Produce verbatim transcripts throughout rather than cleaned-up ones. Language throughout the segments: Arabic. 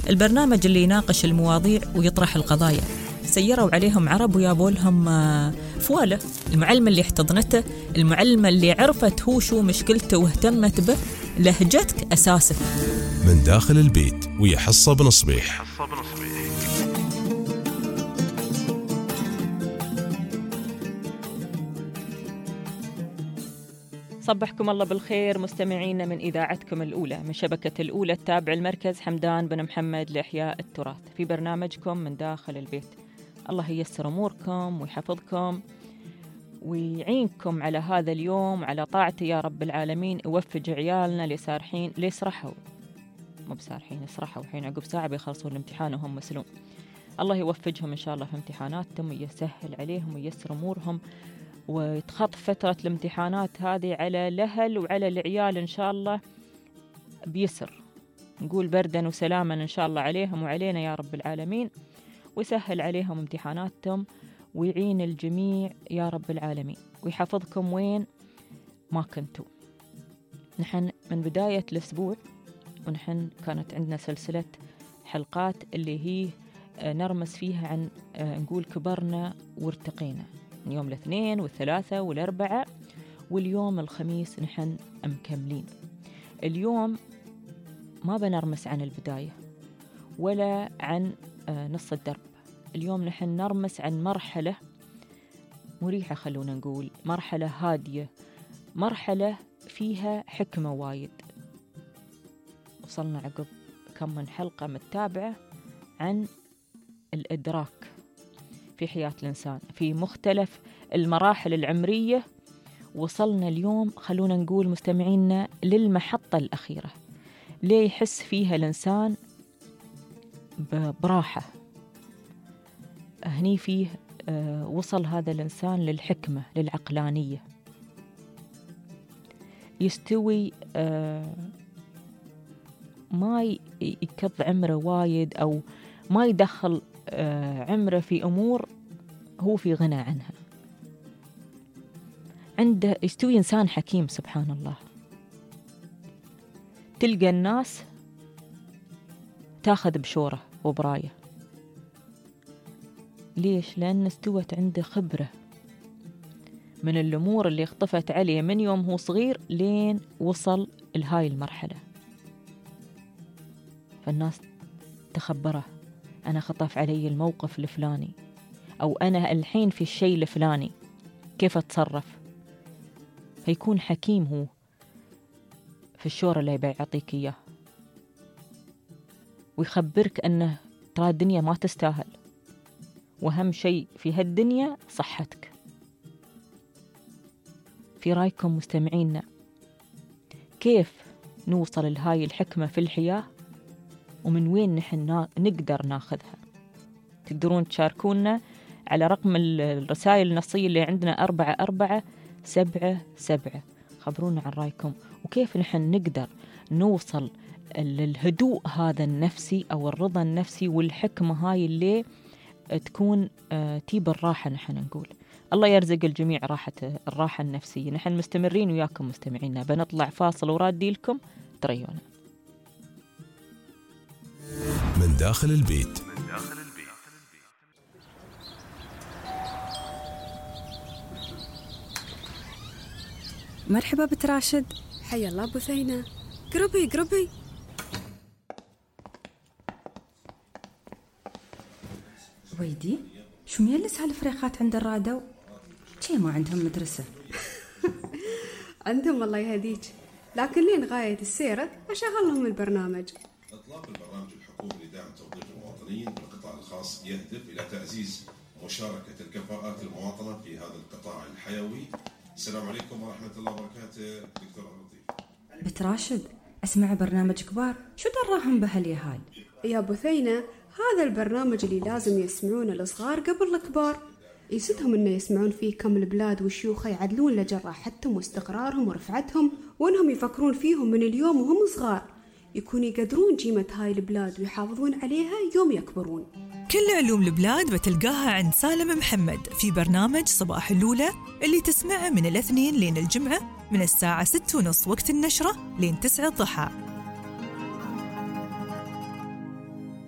البرنامج اللي يناقش المواضيع ويطرح القضايا. سيروا عليهم عرب ويابوا لهم فوالة. المعلمة اللي احتضنته، المعلمة اللي عرفت هو شو مشكلته واهتمت به، لهجتك أساسك. من داخل البيت ويا حصة بنصبيح. صبحكم الله بالخير مستمعينا من إذاعتكم الأولى من شبكة الأولى التابع المركز حمدان بن محمد لإحياء التراث في برنامجكم من داخل البيت. الله ييسر أموركم ويحفظكم ويعينكم على هذا اليوم على طاعته يا رب العالمين. يوفج عيالنا اللي سارحين اللي يسرحوا مو بسارحين يسرحوا الحين عقب ساعة بيخلصون الامتحان وهم مسلوم. الله يوفجهم إن شاء الله في امتحاناتهم ويسهل عليهم وييسر أمورهم وتخطف فترة الامتحانات هذه على الأهل وعلى العيال إن شاء الله بيسر. نقول بردا وسلاما إن شاء الله عليهم وعلينا يا رب العالمين، ويسهل عليهم امتحاناتهم ويعين الجميع يا رب العالمين ويحفظكم وين ما كنتوا. نحن من بداية الأسبوع ونحن كانت عندنا سلسلة حلقات اللي هي نرمس فيها عن نقول كبرنا وارتقينا، يوم الاثنين والثلاثة والأربعة واليوم الخميس نحن مكملين. اليوم ما بنرمس عن البداية ولا عن نص الدرب، اليوم نحن نرمس عن مرحلة مريحة، خلونا نقول مرحلة هادية، مرحلة فيها حكمة وايد. وصلنا عقب كم من حلقة متابعة عن الإدراك في حياة الإنسان في مختلف المراحل العمرية. وصلنا اليوم خلونا نقول مستمعينا للمحطة الأخيرة ليه يحس فيها الإنسان براحة. هني فيه آه وصل هذا الإنسان للحكمة للعقلانية، يستوي آه ما يكض عمره وايد أو ما يدخل آه عمره في أمور هو في غنى عنها. عنده يستوي إنسان حكيم سبحان الله. تلقى الناس تاخذ بشوره وبرايه. ليش؟ لأن استوت عنده خبرة من الأمور اللي اختفت عليه من يوم هو صغير لين وصل لهاي المرحلة. فالناس تخبره، أنا خطف علي الموقف الفلاني، أو أنا الحين في الشيء الفلاني كيف أتصرف. فيكون حكيم هو في الشورة اللي بيعطيك إياه ويخبرك أنه ترى الدنيا ما تستاهل، وأهم شيء في هالدنيا صحتك. في رأيكم مستمعينا كيف نوصل لهاي الحكمة في الحياة ومن وين نحن نقدر ناخذها؟ تقدرون تشاركونا على رقم الرسائل النصية اللي عندنا أربعة أربعة سبعة سبعة. خبرونا عن رأيكم وكيف نحن نقدر نوصل للهدوء هذا النفسي أو الرضا النفسي والحكمة هاي اللي تكون تيب الراحة. نحن نقول الله يرزق الجميع راحة الراحة النفسية. نحن مستمرين وياكم مستمعينا، بنطلع فاصل ورادي لكم تريونا. من داخل البيت. مرحبا بنت راشد. حيا الله بثينة. قربي قربي. ويدي شو ميلس هالفريقات عند الرادو؟ شي ما عندهم مدرسة؟ عندهم الله يهديك، لكن لين غاية السيرة أشغل لهم البرنامج. إطلاق البرنامج الحكومي لدعم توظيف المواطنين بالقطاع الخاص يهدف إلى تعزيز مشاركة الكفاءات المواطنة في هذا القطاع الحيوي. السلام عليكم ورحمة الله وبركاته. دكتور لطيف. بنت راشد اسمع برنامج كبار، شو دراهم بهاليهال؟ يا بثينة هذا البرنامج اللي لازم يسمعون الصغار قبل الكبار، يسدهم إنه يسمعون فيه كم البلاد والشيوخة يعدلون لجراحتهم واستقرارهم ورفعتهم، وإنهم يفكرون فيهم من اليوم وهم صغار، يكون يقدرون قيمة هاي البلاد ويحافظون عليها يوم يكبرون. كل علوم البلاد بتلقاها عند سالم محمد في برنامج صباح الأولى اللي تسمعه من الاثنين لين الجمعة من الساعة ستة ونص وقت النشرة لين تسعة الضحى.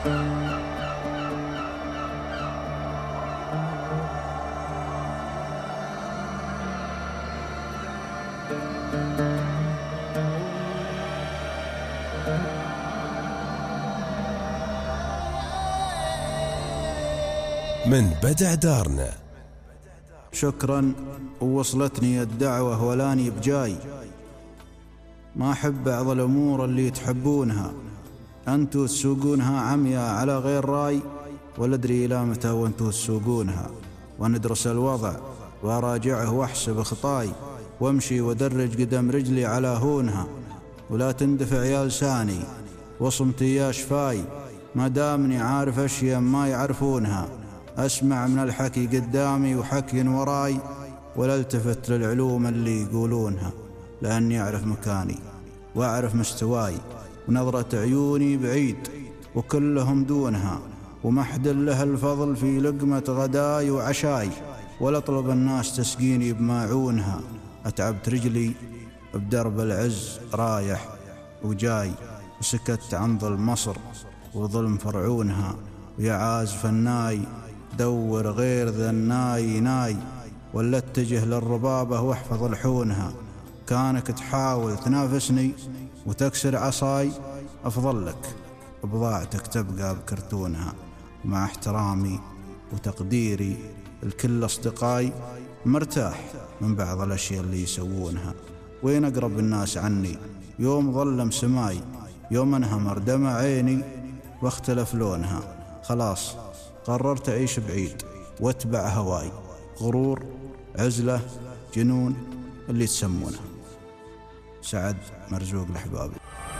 من بدع دارنا. شكرا ووصلتني الدعوة ولاني بجاي، ما أحب بعض الأمور اللي تحبونها، أنتوا تسوقونها عميا على غير راي، ولا أدري إلى متى وأنتوا تسوقونها، وندرس الوضع وأراجعه وأحسب خطاي، وامشي ودرج قدم رجلي على هونها، ولا تندفع يا لساني وصمتي يا شفاي، ما دامني عارف أشياء ما يعرفونها، أسمع من الحكي قدامي وحكي وراي، ولا التفت للعلوم اللي يقولونها، لأني أعرف مكاني وأعرف مستواي، ونظرة عيوني بعيد وكلهم دونها، ومحد له الفضل في لقمة غداي وعشاي، ولا أطلب الناس تسقيني بماعونها، أتعبت رجلي بدرب العز رايح وجاي، وسكت عن ظلم مصر وظلم فرعونها، ويا عازف الناي دور غير ذا الناي ناي، ولا اتجه للربابة واحفظ لحونها، كانك تحاول تنافسني وتكسر عصاي، أفضل لك بضاعتك تبقى بكرتونها، مع احترامي وتقديري الكل أصدقائي، مرتاح من بعض الأشياء اللي يسوونها، وين أقرب الناس عني يوم ظلم سماي، يوم انهمر دمع عيني واختلف لونها، خلاص قررت أعيش بعيد واتبع هواي، غرور عزلة جنون اللي تسمونه. سعد مرزوق الأحبابي.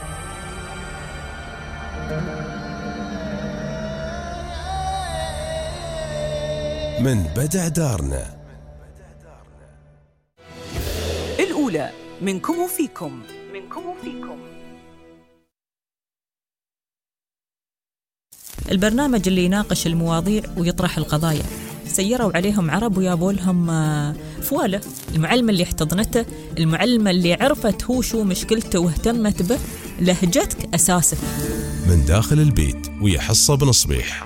من بدع دارنا. الأولى منكم وفيكم، منكم وفيكم. البرنامج اللي يناقش المواضيع ويطرح القضايا. سيروا عليهم عرب ويابوا لهم فوالة. المعلمة اللي احتضنته، المعلمة اللي عرفت هو شو مشكلته واهتمت به، لهجتك أساسك. من داخل البيت ويا حصة بنصبيح.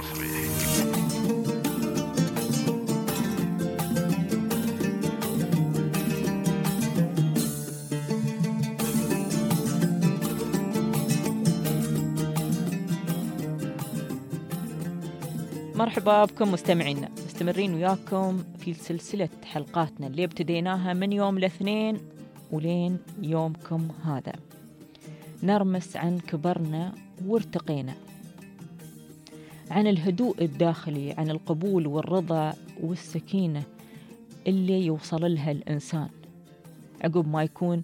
مرحبا بكم مستمعينا، مستمرين وياكم في سلسلة حلقاتنا اللي ابتديناها من يوم الاثنين ولين يومكم هذا. نرمس عن كبرنا وارتقينا، عن الهدوء الداخلي، عن القبول والرضا والسكينة اللي يوصل لها الإنسان عقب ما يكون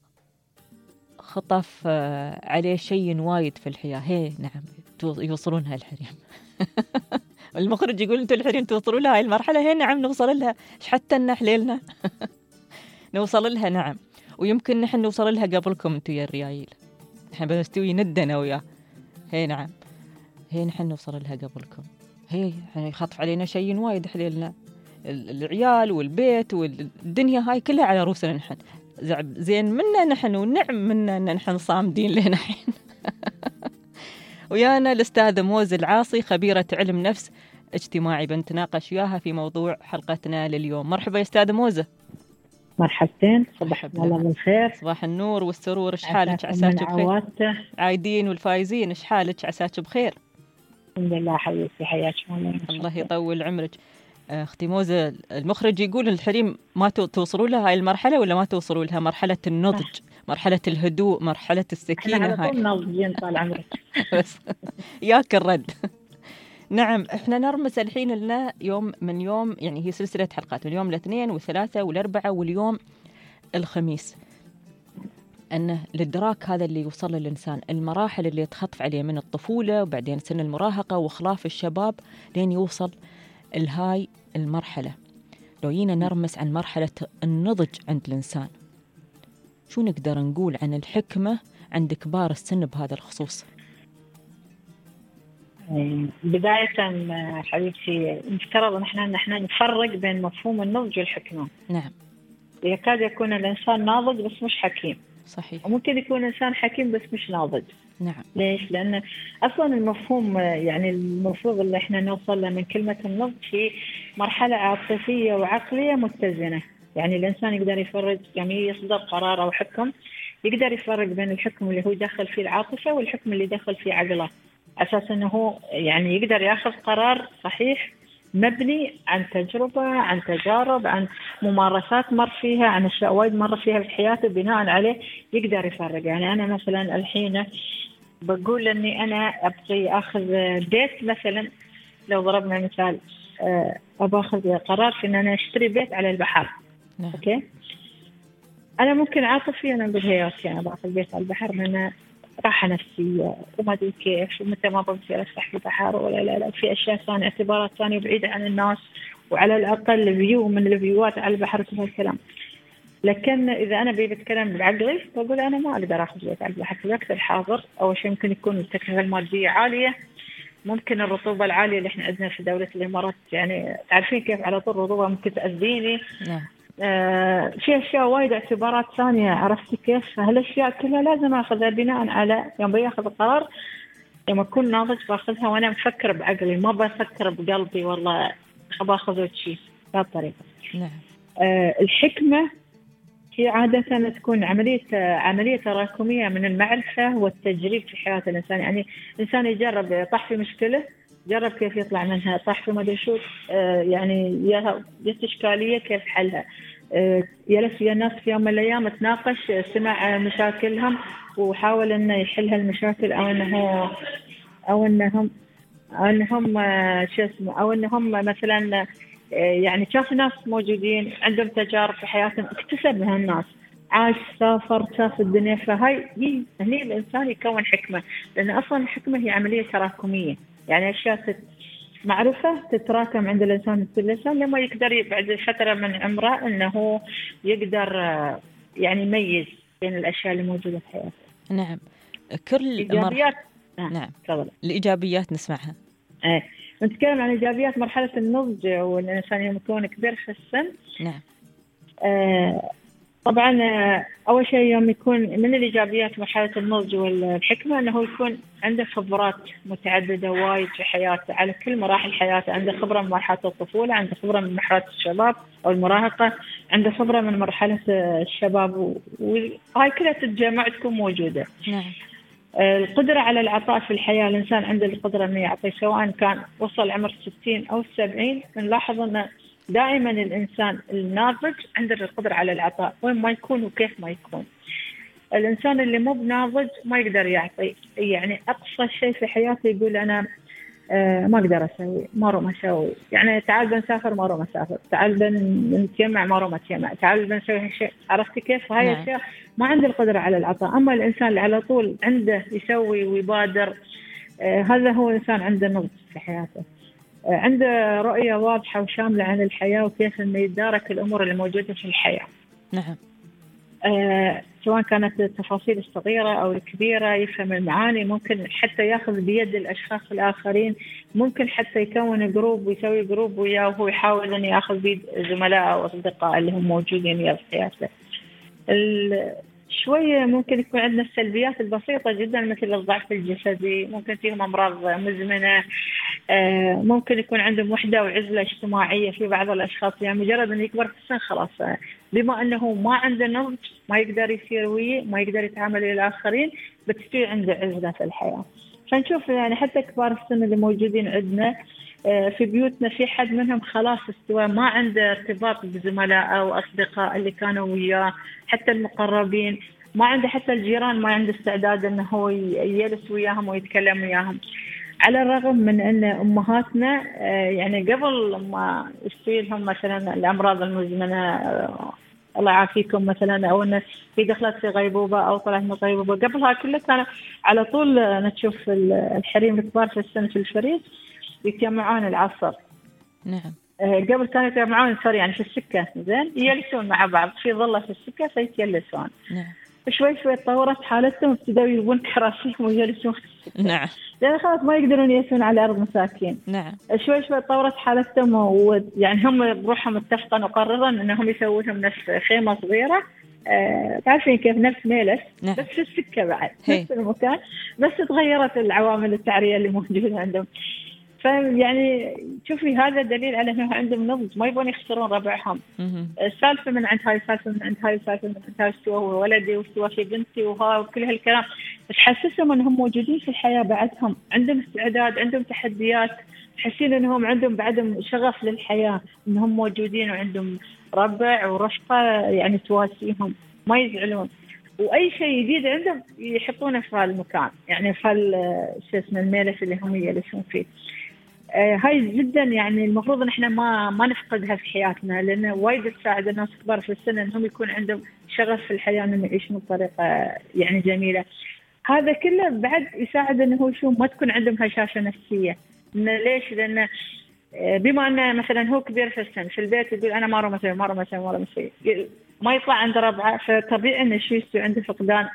خطف عليه شيء وايد في الحياة. هي نعم يوصلونها الحريم. المخرج يقول انتوا الحريم توصلوا لها هاي المرحلة. هي نعم نوصل لها، ايش حتى لنا حليلنا. نوصل لها نعم، ويمكن نحن نوصل لها قبلكم انتوا يا الريايل. نحن بنستوي ندنا وياه. هي نعم، هي نحن نوصل لها قبلكم. هي يخطف علينا شيء وايد حليلنا، العيال والبيت والدنيا هاي كلها على روسنا نحن. زين منا نحن ونعم منا ان نحن صامدين لنا حين. ويانا الأستاذة موزة العاصي، خبيرة علم نفس اجتماعي، بنتناقش وياها في موضوع حلقتنا لليوم. مرحبا يا أستاذة موزة. مرحبتين، صباح الله بالخير. صباح النور والسرور. ايش حالك؟ عساك بخير؟ عايدين والفايزين، ايش حالك؟ عساك بخير؟ الحمد لله حبيبتي، حياك الله. الله يطول عمرك. اختي موزة، المخرج يقول الحريم ما توصلوا لها هاي المرحلة ولا ما توصلوا لها مرحلة النضج، مرحلة الهدوء، مرحلة السكينة. احنا على طول ناضجين طال عمرك. بس ياك الرد. نعم، احنا نرمس الحين لنا يوم من يوم، يعني هي سلسلة حلقات من يوم الاثنين والثلاثة والأربعة واليوم الخميس، أنه الإدراك هذا اللي يوصل للإنسان، المراحل اللي يتخطف عليه من الطفولة وبعدين سن المراهقة وخلاف الشباب لين يوصل الهاي المرحلة. لو جينا نرمس عن مرحلة النضج عند الإنسان، شو نقدر نقول عن الحكمة عند كبار السن بهذا الخصوص؟ بداية حبيبتي نفترض نحن نحن نفرق بين مفهوم النضج والحكمة. نعم. يكاد يكون الإنسان ناضج بس مش حكيم. صحيح. وممكن يكون إنسان حكيم بس مش ناضج. نعم. ليش؟ لأن أصلا المفهوم يعني المفروض اللي إحنا نوصل له من كلمة النضج في مرحلة عاطفية وعقلية متزنة. يعني الإنسان يقدر يفرق، يعني يصدر قرار أو حكم، يقدر يفرق بين الحكم اللي هو يدخل فيه العاطفة والحكم اللي يدخل فيه عقله، أساس أنه هو يعني يقدر يأخذ قرار صحيح مبني عن تجربة، عن تجارب، عن ممارسات مر فيها، عن أشياء وايد مر فيها في حياته، بناء عليه يقدر يفرق. يعني أنا مثلا الحين بقول أني أنا أبغي أخذ بيت مثلا، لو ضربنا مثال أبغى أخذ قرار في أن أنا أشتري بيت على البحر. نعم. أوكي، أنا ممكن عاطفيا أنا أقول هي أوكي أنا باخذ بيت على البحر لأن راحة نفسية وما أدري كيف، ومتى ما بصير أفتح في البحر ولا لا لا في أشياء ثانية، اعتبارات ثانية بعيدة عن الناس، وعلى الأقل فيو من الفيوات على البحر وكل هالكلام. لكن إذا أنا بي بتكلم بعقلي بقول أنا ما أقدر أخذ بيت على البحر في الوقت الحاضر. أول شيء ممكن يكون التكلفة المادية عالية، ممكن الرطوبة العالية اللي إحنا عندنا في دولة الإمارات، يعني تعرفين كيف على طول الرطوبة ممكن تأذيني. نعم. آه في أشياء وايد اعتبارات ثانية، عرفتي كيف؟ هالأشياء كلها لازم أخذها بناء على يوم بياخذ القرار، يوم أكون ناضج باخذها وأنا مفكر بعقلي، ما بفكر بقلبي والله أباخذ شيء بهالطريقة. نعم. آه الحكمة هي عادة تكون عملية عملية تراكمية من المعرفة والتجريب في حياة الإنسان. يعني الإنسان يجرب، طاح في مشكلة جرب كيف يطلع منها، طاح في ما ادري شو، آه يعني جت إشكالية كيف حلها، آه جلس ويا الناس في يوم من الأيام تناقش، سمع مشاكلهم وحاول إنه يحل هالمشاكل، أو إنه أو إنهم أو إنهم آه شو اسمه أو إنهم مثلا آه يعني شاف ناس موجودين عندهم تجارب في حياتهم اكتسب من الناس، عاش، سافر، شاف الدنيا. فهاي هني الإنسان يكون حكمة، لأن أصلا الحكمة هي عملية تراكمية. يعني أشياء معروفة تتراكم عند الإنسان، كل إنسان لما يقدر بعد فترة من عمره أنه يقدر يعني يميز بين الأشياء اللي موجودة في حياته. نعم. كل إيجابيات مر... نعم. تفضل. الإيجابيات نسمعها. إيه، نتكلم عن إيجابيات مرحلة النضج والإنسان يكون كبير في السن. نعم. آه طبعا أول شيء يوم يكون من الإيجابيات مرحلة النضج والحكمة أنه يكون عنده خبرات متعددة وايد في حياته على كل مراحل حياته. عنده خبرة من مرحلة الطفولة، عنده خبرة من مرحلة الشباب أو المراهقة، عنده خبرة من مرحلة الشباب، وهاي كلها تتجمع تكون موجودة. نعم. القدرة على العطاء في الحياة، الإنسان عنده القدرة أنه يعطي سواء كان وصل عمر ستين أو سبعين. نلاحظ أنه دائما الإنسان الناضج عنده القدرة على العطاء وين ما يكون وكيف ما يكون. الإنسان اللي مو بناضج ما يقدر يعطي، يعني أقصى شيء في حياته يقول أنا آه ما أقدر أسوي، ما روم أسوي. يعني تعال بنسافر ما روم أسافر، تعال بنتجمع ما روم أتجمع، تعال بنسوي هالشيء. عرفتي كيف؟ هاي نعم. أشياء ما عنده القدرة على العطاء. أما الإنسان اللي على طول عنده يسوي ويبادر، آه هذا هو إنسان عنده نضج في حياته، عنده رؤية واضحة وشاملة عن الحياة وكيف إنه يتدارك الأمور اللي موجودة في الحياة. نعم. آه، سواء كانت التفاصيل الصغيرة أو الكبيرة، يفهم المعاني، ممكن حتى يأخذ بيد الأشخاص الآخرين، ممكن حتى يكون جروب ويسوي جروب وياه وهو يحاول أن يأخذ بيد زملاء أو أصدقاء اللي هم موجودين وياه في حياته. شوية ممكن يكون عندنا السلبيات البسيطة جدا مثل الضعف الجسدي، ممكن فيهم أمراض مزمنة، ممكن يكون عندهم وحدة وعزلة اجتماعية في بعض الأشخاص. يعني مجرد أن يكبر في السن خلاص بما أنه ما عنده نضج، ما يقدر يصير وياه، ما يقدر يتعامل إلى الآخرين، بتصير عنده عزلة في الحياة. فنشوف يعني حتى كبار السن اللي موجودين عندنا في بيوتنا في حد منهم خلاص استوى، ما عنده ارتباط بزملاء أو أصدقاء اللي كانوا وياه، حتى المقربين ما عنده، حتى الجيران ما عنده استعداد أنه هو يجلس وياهم ويتكلم وياهم. على الرغم من أن أمهاتنا يعني قبل ما يصير لهم مثلا الأمراض المزمنة الله يعافيكم مثلا، أو أن في دخلت في غيبوبة أو طلعت من غيبوبة، قبلها كلها كان على طول نشوف الحريم الكبار في السن في الفريق يتجمعون العصر. نعم. قبل كانوا يتجمعون سوري يعني في السكة، زين يجلسون مع بعض في ظلة في السكة فيتجلسون. نعم. شوي شوي تطورت حالتهم، ابتدوا يبون كراسيهم ويجلسون. نعم. لأن خلاص ما يقدرون يجلسون على أرض مساكين. نعم. شوي شوي تطورت حالتهم، ويعني هم بروحهم اتفقوا وقرروا أنهم يسووا لهم نفس خيمة صغيرة، أه تعرفين كيف، نفس ميلس. نعم. بس في السكة بعد نفس المكان، بس تغيرت العوامل التعرية اللي موجودة عندهم. فيعني شوفي هذا دليل على أنه عندهم نضج، ما يبون يخسرون ربعهم. السالفة من عند هاي، سالفة من عند هاي، سالفة من عند هاي، استوى ولدي واستوى في بنتي وها وكل هالكلام، بس حسسهم أنهم موجودين في الحياة بعدهم، عندهم استعداد، عندهم تحديات، تحسين أنهم عندهم بعدهم شغف للحياة، أنهم موجودين وعندهم ربع ورفقة يعني تواسيهم، ما يزعلون. وأي شيء جديد عندهم يحطونه في هالمكان، يعني في هال شو اسمه الميلس اللي هم يجلسون فيه. آه هاي جدا يعني المفروض ان احنا ما ما نفقدها في حياتنا، لان وايد تساعد الناس كبار في السن انهم يكون عندهم شغف في الحياه، انهم يعيشون بطريقه يعني جميله. هذا كله بعد يساعد انه هو شو ما تكون عندهم هشاشه نفسيه. ليش؟ لان بما انه مثلا هو كبير في السن في البيت يقول انا ما رمى ما رمى ما رمى ما يطلع عنده ربعه، فطبيعي انه شو يصير عنده فقدان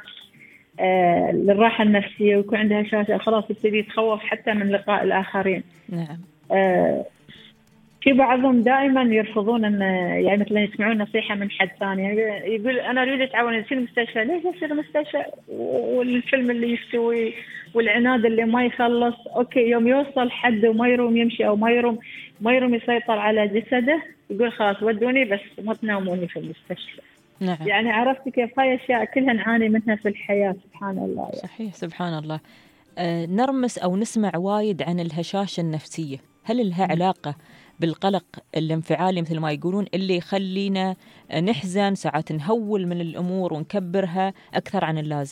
آه للراحه النفسيه، ويكون عنده هشاشه، خلاص يبتدي يتخوف حتى من لقاء الاخرين. نعم. آه في بعضهم دائما يرفضون ان يعني مثلا يسمعون نصيحه من حد ثاني، يعني يقول انا اريد اتعاون في المستشفى. ليش يصير المستشفى والفيلم اللي يستوي والعناد اللي ما يخلص؟ اوكي يوم يوصل حد وما يروم يمشي او ما يروم ما يروم يسيطر على جسده، يقول خلاص ودوني بس ما تناموني في المستشفى. نعم. يعني عرفت كيف؟ هاي اشياء كلها نعاني منها في الحياه، سبحان الله يعني. صحيح سبحان الله. آه نرمس او نسمع وايد عن الهشاشه النفسيه، هل لها علاقه بالقلق الانفعالي مثل ما يقولون اللي يخلينا نحزن ساعات نهول من الأمور ونكبرها أكثر عن اللازم؟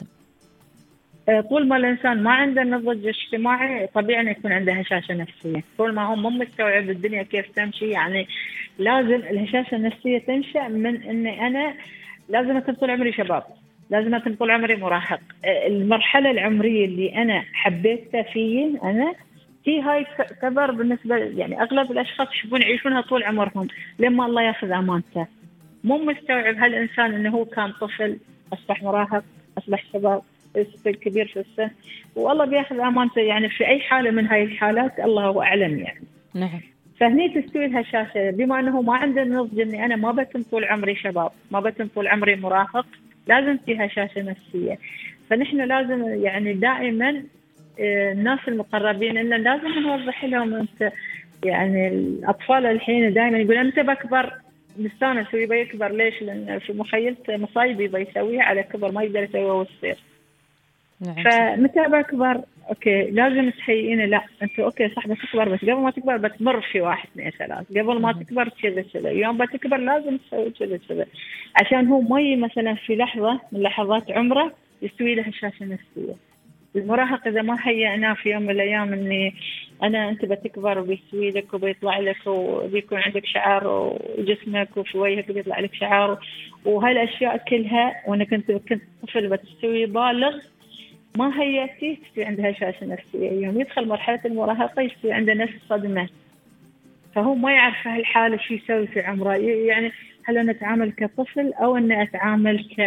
طول ما الإنسان ما عنده نضج اجتماعي طبيعي أن يكون عنده هشاشة نفسية. طول ما هو مو مستوعب الدنيا كيف تمشي، يعني لازم الهشاشة النفسية تنشأ من أني أنا لازم أكون طول عمري شباب، لازم أكون طول عمري مراهق. المرحلة العمرية اللي أنا حبيتها فيه أنا في هاي كبر بالنسبة يعني أغلب الأشخاص يحبون يعيشونها طول عمرهم لما الله يأخذ أمانته. مو مستوعب هالإنسان إنه هو كان طفل أصبح مراهق أصبح شباب أصبح كبير في السن، والله بيأخذ أمانته يعني في أي حالة من هاي الحالات الله هو أعلم يعني. نعم. فهني تستوي الهشاشة، بما أنه ما عنده نضج إني أنا ما بتم طول عمري شباب، ما بتم طول عمري مراهق، لازم في هشاشة نفسية. فنحن لازم يعني دائما الناس المقربين إن لازم نوضح لهم أنت يعني الأطفال الحين دائما يقول أنت بكبر مستانس ويبي يكبر. ليش؟ لأن في مخيلته مصايب يبي يسويها على كبر ما يقدر يسويها وهو صغير. نعم. فمتى بكبر أوكي لازم تهيئين لا أنت أوكي صح بتكبر، بس قبل ما تكبر بتمر في واحد اثنين ثلاث، قبل ما تكبر كذا كذا، يوم بتكبر لازم تسوي كذا كذا، عشان هو ما مثلا في لحظة من لحظات عمره يستوي له هشاشة نفسية. المراهق إذا ما هيئناه في يوم من الأيام إني أنا أنت بتكبر وبيسوي لك وبيطلع لك وبيكون عندك شعر وجسمك وفي وجهك بيطلع لك شعر وهالأشياء كلها، وأنا كنت كنت طفل بتستوي بالغ ما هيئتي تستوي عندها هشاشة نفسية. يوم يدخل مرحلة المراهقة يستوي عنده نفس صدمة، فهو ما يعرف هالحالة شو يسوي في عمره. يعني هل أنا أتعامل كطفل أو أن أتعامل ك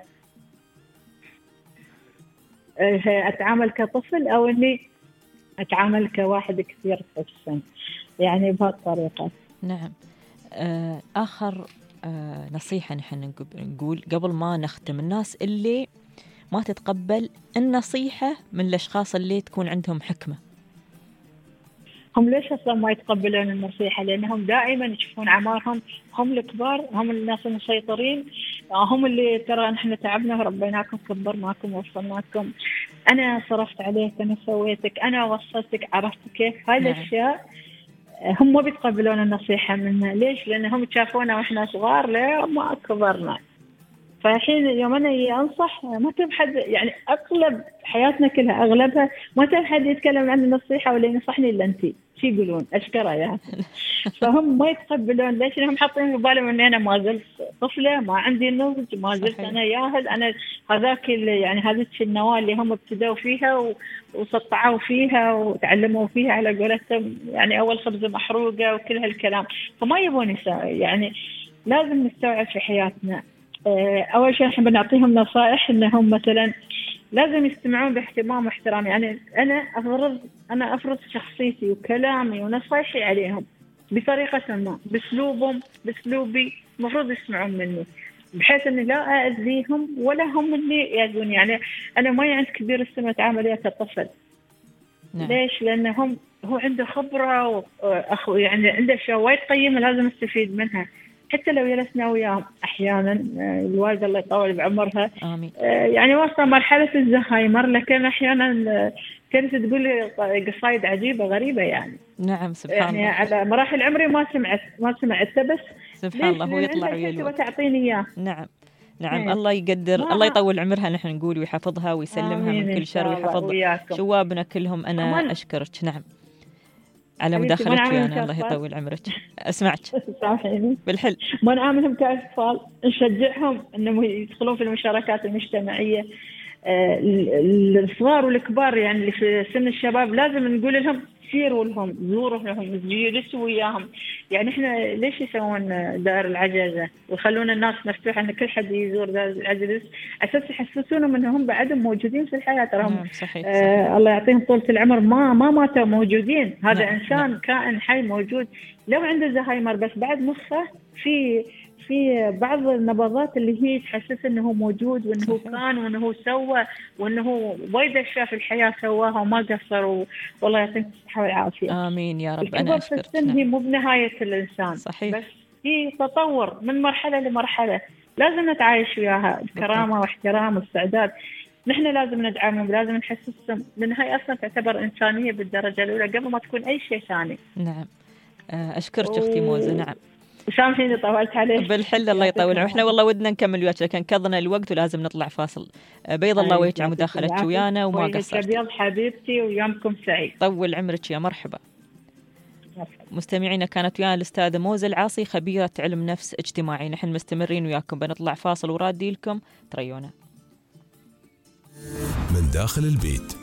أتعامل كطفل أو إني أتعامل كواحد كثير في السن، يعني بهالطريقة. نعم. آخر نصيحة نحن نقول قبل ما نختم، الناس اللي ما تتقبل النصيحة من الأشخاص اللي تكون عندهم حكمة، هم ليش أصلا ما يتقبلون النصيحة؟ لأنهم دائما يشوفون عمارهم هم الكبار، هم الناس المسيطرين، هم اللي ترى نحن تعبنا وربيناكم كبرناكم ووصلناكم، أنا صرفت عليك، أنا سويتك، أنا وصلتك، عرفت كيف؟ هاي الأشياء هم ما بيتقبلون النصيحة منا. ليش؟ لأنهم شافونا وإحنا صغار لا ما كبرنا. فالحين يوم أنا أنصح ما تم حد، يعني أغلب حياتنا كلها أغلبها ما تم حد يتكلم عن النصيحة ولا ينصحني إلا أنتي، شي يقولون أشكره يعني. فهم ما يتقبلون. ليش؟ لأنهم حاطين في بالهم إن أنا ما زلت طفلة، ما عندي نضج، ما زلت أنا ياهل، أنا هذاك يعني هذه النواة اللي هم ابتدوا فيها وسطعوا فيها وتعلموا فيها على قولتهم، يعني أول خبز محروقة وكل هالكلام. فما يبون يسوي، يعني لازم نستوعب في حياتنا أول شيء نحب نعطيهم نصائح إنهم مثلا لازم يستمعون باهتمام واحترام. يعني أنا أفرض أنا أفرض شخصيتي وكلامي ونصائحي عليهم بطريقة ما، بأسلوبهم بأسلوبي، المفروض يسمعون مني بحيث أني لا أذيهم ولا هم اللي يأذون. يعني أنا ما عند كبير السن أتعامل كطفل. نعم. ليش؟ لأنهم هو عنده خبرة وأخو، يعني عنده أشياء وايد قيمة لازم استفيد منها. حتى لو جلسنا وياهم أحيانا الوالدة الله يطول بعمرها آمين. يعني وصل مرحلة الزهايمر، لكن أحيانا كانت تقول لي قصايد عجيبة غريبة يعني. نعم سبحان يعني الله. على مراحل عمري ما سمعت ما سمعتها، بس سبحان الله هو يطلع ويا الوقت تعطيني إياه. نعم نعم هي. الله يقدر ما. الله يطول عمرها نحن نقول ويحفظها ويسلمها من كل شر ويحفظ شوابنا كلهم. أنا أمان. أشكرك نعم على مداخلتك ويانا، الله يطول عمرك. أسمعك سامحيني بالحل. ما نعاملهم كأطفال، نشجعهم أنهم يدخلون في المشاركات المجتمعية. الصغار والكبار يعني اللي في سن الشباب لازم نقول لهم سيروا لهم، زوروا لهم، جلسوا وياهم. يعني احنا ليش يسوون دار العجزة ويخلون الناس مفتوحة ان كل حد يزور دار العجزة اساس يحسسونهم انهم بعدهم موجودين في الحياة. تراهم نعم صحيح. آه الله يعطيهم طولة العمر، ما ما ماتوا موجودين. هذا نعم. انسان نعم. كائن حي موجود، لو عنده زهايمر بس بعد مخه في في بعض النبضات اللي هي تحسس انه موجود وانه كان وانه سوى وانه وايد اشياء في الحياه سواها وما قصر. والله يعطيك الصحه والعافيه. امين يا رب. انا اشكرك. السن هي مو بنهايه الانسان صحيح، بس هي تطور من مرحله لمرحله، لازم نتعايش وياها بكرامه واحترام واستعداد. نحن لازم ندعمهم، لازم نحسسهم، لان هاي اصلا تعتبر انسانيه بالدرجه الاولى قبل ما تكون اي شيء ثاني. نعم اشكرك و... اختي موزه. نعم سامحيني طولت عليك. بالحل الله يطول. احنا والله ودنا نكمل وياك لكن كضنا الوقت ولازم نطلع فاصل. بيض الله وجهك على مداخلتك ويانا وما قصرت. بيض حبيبتي ويومكم سعيد. طول عمرك يا مرحبا. مستمعينا كانت ويانا الأستاذة موزة العاصي خبيرة علم نفس اجتماعي. نحن مستمرين وياكم، بنطلع فاصل ورادي لكم تريونا. من داخل البيت.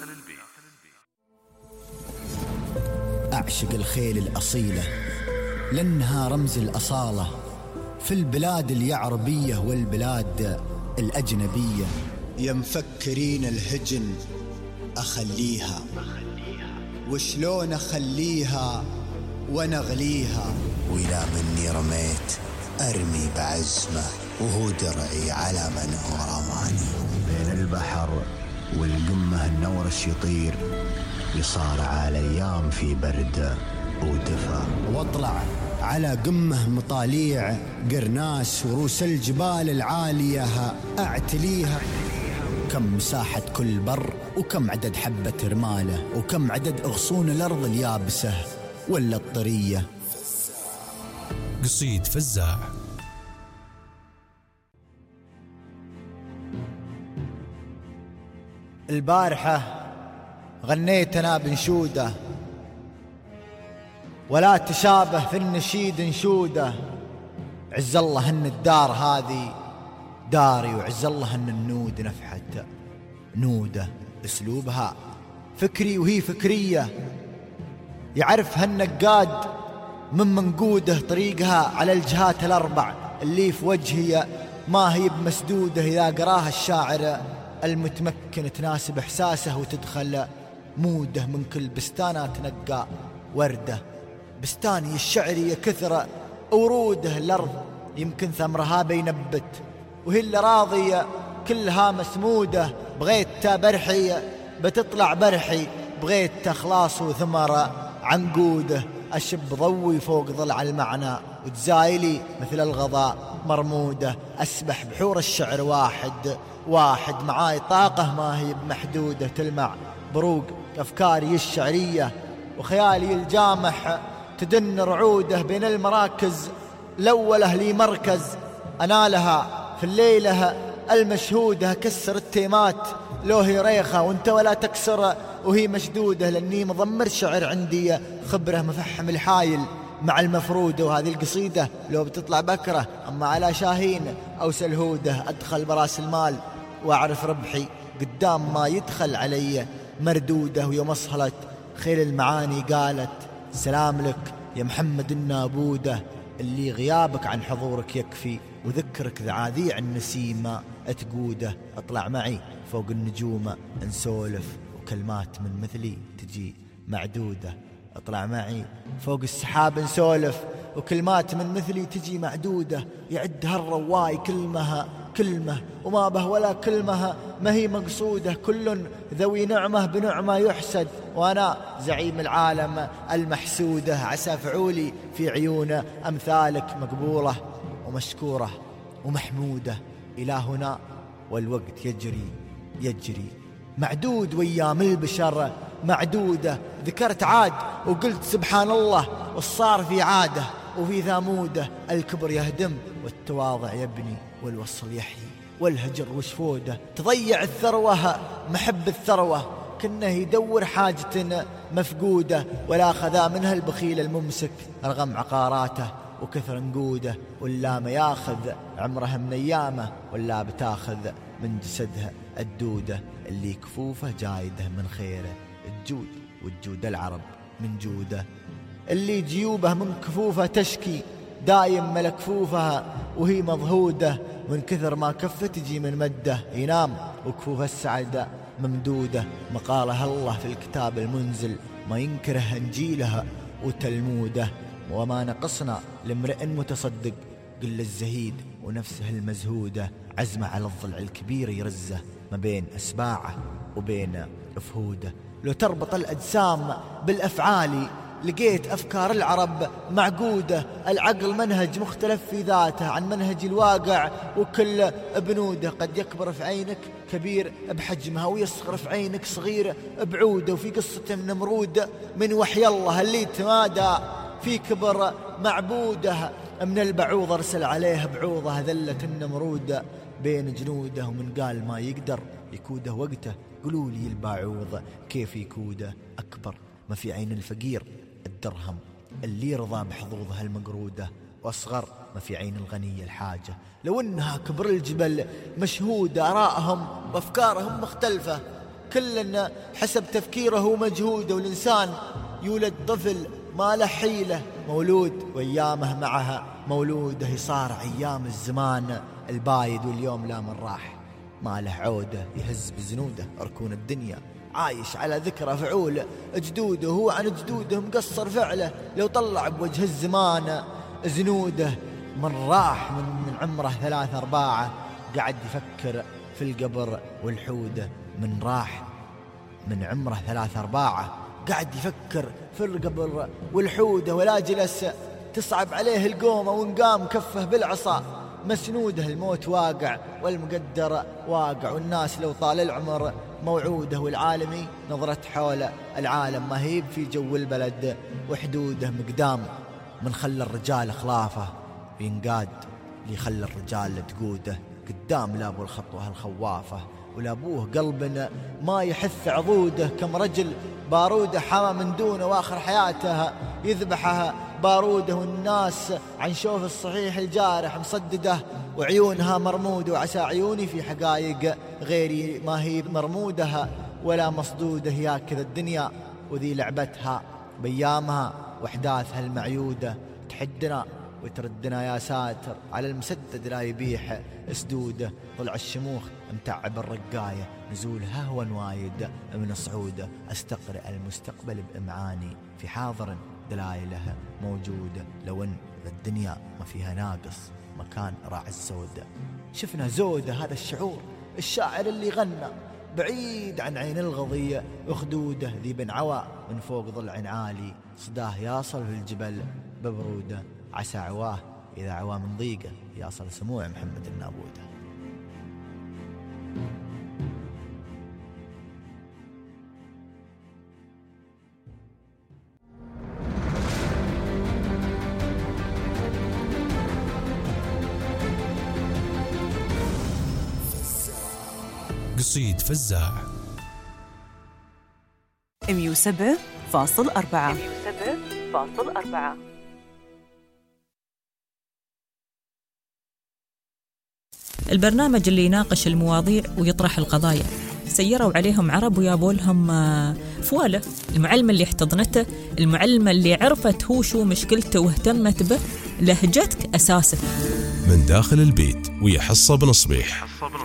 أعشق الخيل الأصيلة لأنها رمز الأصالة في البلاد اليعربية والبلاد الأجنبية. يا مفكرين الهجن أخليها، وشلون أخليها ونغليها، وإلى مني رميت أرمي بعزمة وهو درعي على من هو رماني. بين البحر والقمة النورش يطير، يصارع الأيام في برد ودفا، واطلع على قمة مطاليع قرناس وروس الجبال العالية أعتليها. كم مساحة كل بر، وكم عدد حبة رمالة، وكم عدد أغصون الأرض اليابسة ولا الطرية. قصيد فزاع. البارحة غنيت أنا بنشودة، ولا تشابه في النشيد نشوده. عز الله أن الدار هذه داري، وعز الله أن النود نفحت نودة. أسلوبها فكري وهي فكرية، يعرفها النقاد من منقوده. طريقها على الجهات الأربع اللي في وجهي ما هي بمسدودة. إذا قراها الشاعر المتمكن تناسب إحساسه وتدخل موده. من كل بستانة تنقى وردة، بستاني الشعري كثر وروده. الأرض يمكن ثمرها بينبت، وهي اللي راضية كلها مسمودة. بغيت برحي بتطلع برحي، بغيت خلاص وثمر عنقوده. أشب ضوي فوق ضلع المعنى، وتزايلي مثل الغضاء مرمودة. أسبح بحور الشعر واحد واحد، معاي طاقة ما هي بمحدودة. تلمع بروق أفكاري الشعرية وخيالي الجامح، تدن رعوده بين المراكز. الأولة لي مركز أنالها في الليلة المشهودة. كسر التيمات لو هي ريخة وانت ولا تكسر وهي مشدودة، لأني مضمر شعر عندي خبرة مفحم الحايل مع المفرودة. وهذه القصيدة لو بتطلع بكرة أما على شاهين أو سلهودة. أدخل براس المال وأعرف ربحي قدام ما يدخل علي مردودة. ويوم أصهلت خيل المعاني قالت سلام لك يا محمد النابودة، اللي غيابك عن حضورك يكفي وذكرك ذعاذيع النسيم تقوده. اطلع معي فوق النجوم نسولف وكلمات من مثلي تجي معدودة. اطلع معي فوق السحاب نسولف وكلمات من مثلي تجي معدودة. يعد هالرواي كلمها كلمة وما به ولا كلمها ما هي مقصودة. كل ذوي نعمة بنعمة يحسد وأنا زعيم العالم المحسودة. عسى فعولي في عيون أمثالك مقبولة ومشكورة ومحمودة. إلهنا والوقت يجري يجري معدود وأيام البشر معدودة. ذكرت عاد وقلت سبحان الله والصار في عادة وفي ثامودة. الكبر يهدم والتواضع يبني والوصل يحيي والهجر وشفوده. تضيع الثروة محب الثروة كنه يدور حاجة مفقودة. ولا خذا منها البخيل الممسك رغم عقاراته وكثر نقوده. ولا ما ياخذ عمره من أيامه ولا بتاخذ من جسدها الدودة. اللي كفوفه جايده من خيره الجود والجود العرب من جوده. اللي جيوبه من كفوفه تشكي دايم ملكفوفها وهي مضهودة. من كثر ما كفه تجي من مده ينام وكفوف السعادة ممدودة. مقالها الله في الكتاب المنزل ما ينكره انجيلها وتلموده. وما نقصنا لامرئ متصدق قل الزهيد ونفسه المزهودة. عزمه على الضلع الكبير يرزه ما بين أسباعه وبين أفهوده. لو تربط الأجسام بالأفعال لقيت أفكار العرب معقودة. العقل منهج مختلف في ذاته عن منهج الواقع وكل بنوده. قد يكبر في عينك كبير بحجمها ويصغر في عينك صغير بعوده. وفي قصة النمرود من وحي الله اللي تمادى في كبر معبوده. من البعوض أرسل عليه بعوضة ذلة النمرود بين جنوده. ومن قال ما يقدر يكوده وقته قولوا لي البعوض كيف يكوده. أكبر ما في عين الفقير الدرهم اللي رضى بحظوظها المقرودة. وأصغر ما في عين الغني الحاجة لو أنها كبر الجبل مشهودة. آرائهم وأفكارهم مختلفة كل حسب تفكيره ومجهوده. والإنسان يولد طفل ما له حيلة مولود وأيامه معها مولوده. يصار أيام الزمان البايد واليوم لا من راح ما له عودة. يهز بزنوده أركون الدنيا عايش على ذكرى فعول جدوده. هو عن جدوده مقصر فعله لو طلع بوجه الزمان زنوده. من راح من, من عمره ثلاث أرباعه قاعد يفكر في القبر والحودة. من راح من عمره ثلاث أرباعه قاعد يفكر في القبر والحودة. ولا جلس تصعب عليه القومة وانقام كفه بالعصا مسنوده. الموت واقع والمقدر واقع والناس لو طال العمر موعوده. والعالمي نظرت حول العالم ما هيب في جو البلد وحدوده. مقدام من خلى الرجال اخلافه ينقاد اللي خلى الرجال تقوده. قدام لابو الخطوة الخوافة ولابوه قلب ما يحث عضوده. كم رجل باروده حمى من دونه واخر حياتها يذبحها باروده. والناس عن شوف الصحيح الجارح مصدده وعيونها مرموده. وعسى عيوني في حقائق غيري ما هي مرمودها ولا مصدوده. يا كذا الدنيا وذي لعبتها بيامها واحداثها المعيوده. تحدنا وتردنا يا ساتر على المسدد لا يبيح اسدوده. طلع الشموخ متعب الرقاية نزول ههوا وايد من صعوده. استقرئ المستقبل بإمعاني في حاضر دلائلها موجودة. لو ان الدنيا ما فيها ناقص مكان راع السودة. شفنا زودة هذا الشعور الشاعر اللي غنى بعيد عن عين الغضية وخدوده. ذي بن عوى من فوق ضلع عالي صداه يصل في الجبل ببروده. عسى عواه إذا عواه من ضيقه يصل سموع محمد النابوده. قصيد فزاع مية وسبعة فاصل أربعة مية وسبعة فاصل أربعة. البرنامج اللي يناقش المواضيع ويطرح القضايا. سيروا عليهم عرب ويابوا لهم فوالة. المعلمة اللي احتضنته، المعلمة اللي عرفت هو شو مشكلته واهتمت به، لهجتك أساسه. من داخل البيت ويا حصة بن صبيح.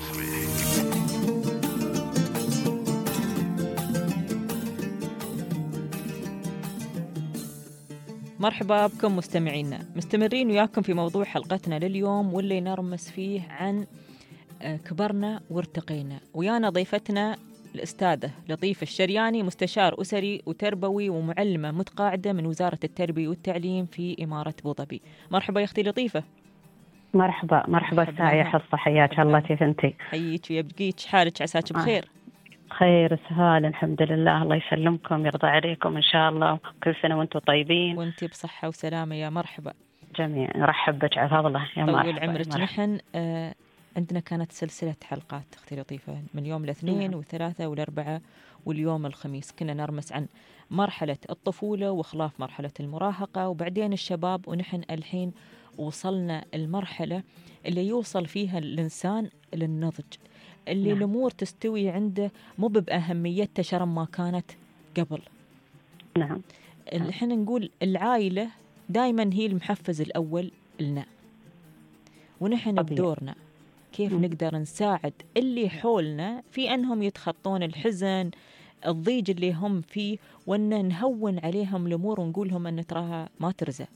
مرحبا بكم مستمعينا، مستمرين وياكم في موضوع حلقتنا لليوم واللي نرمس فيه عن كبرنا وارتقينا. ويانا ضيفتنا الأستاذة لطيفة الشرياني، مستشار أسري وتربوي ومعلمة متقاعدة من وزارة التربية والتعليم في إمارة أبوظبي. مرحبا يا أختي لطيفة. مرحبا مرحبا ساعة حصة، حياك الله. كيف انتي؟ حييك ويبقيك، حالك عساك بخير؟ خير سهال الحمد لله، الله يسلمكم يرضى عليكم إن شاء الله، كل سنة وانتم طيبين وانتي بصحة وسلامة. يا مرحبا جميع، نرحب بك على فضله يا مرحبا. طول عمرك. نحن آه عندنا كانت سلسلة حلقات أختي لطيفة من يوم الاثنين والثلاثة والأربعة واليوم الخميس، كنا نرمس عن مرحلة الطفولة وخلاف مرحلة المراهقة وبعدين الشباب، ونحن الحين وصلنا المرحلة اللي يوصل فيها الإنسان للنضج، اللي نعم. الأمور تستوي عنده مو بأهميتها شرم ما كانت قبل. نعم. الحين نقول العائلة دايما هي المحفز الأول لنا، ونحن طبيعي. بدورنا كيف م. نقدر نساعد اللي حولنا في أنهم يتخطون الحزن الضيج اللي هم فيه، وأن نهون عليهم الأمور ونقول لهم أن تراها ما ترزق.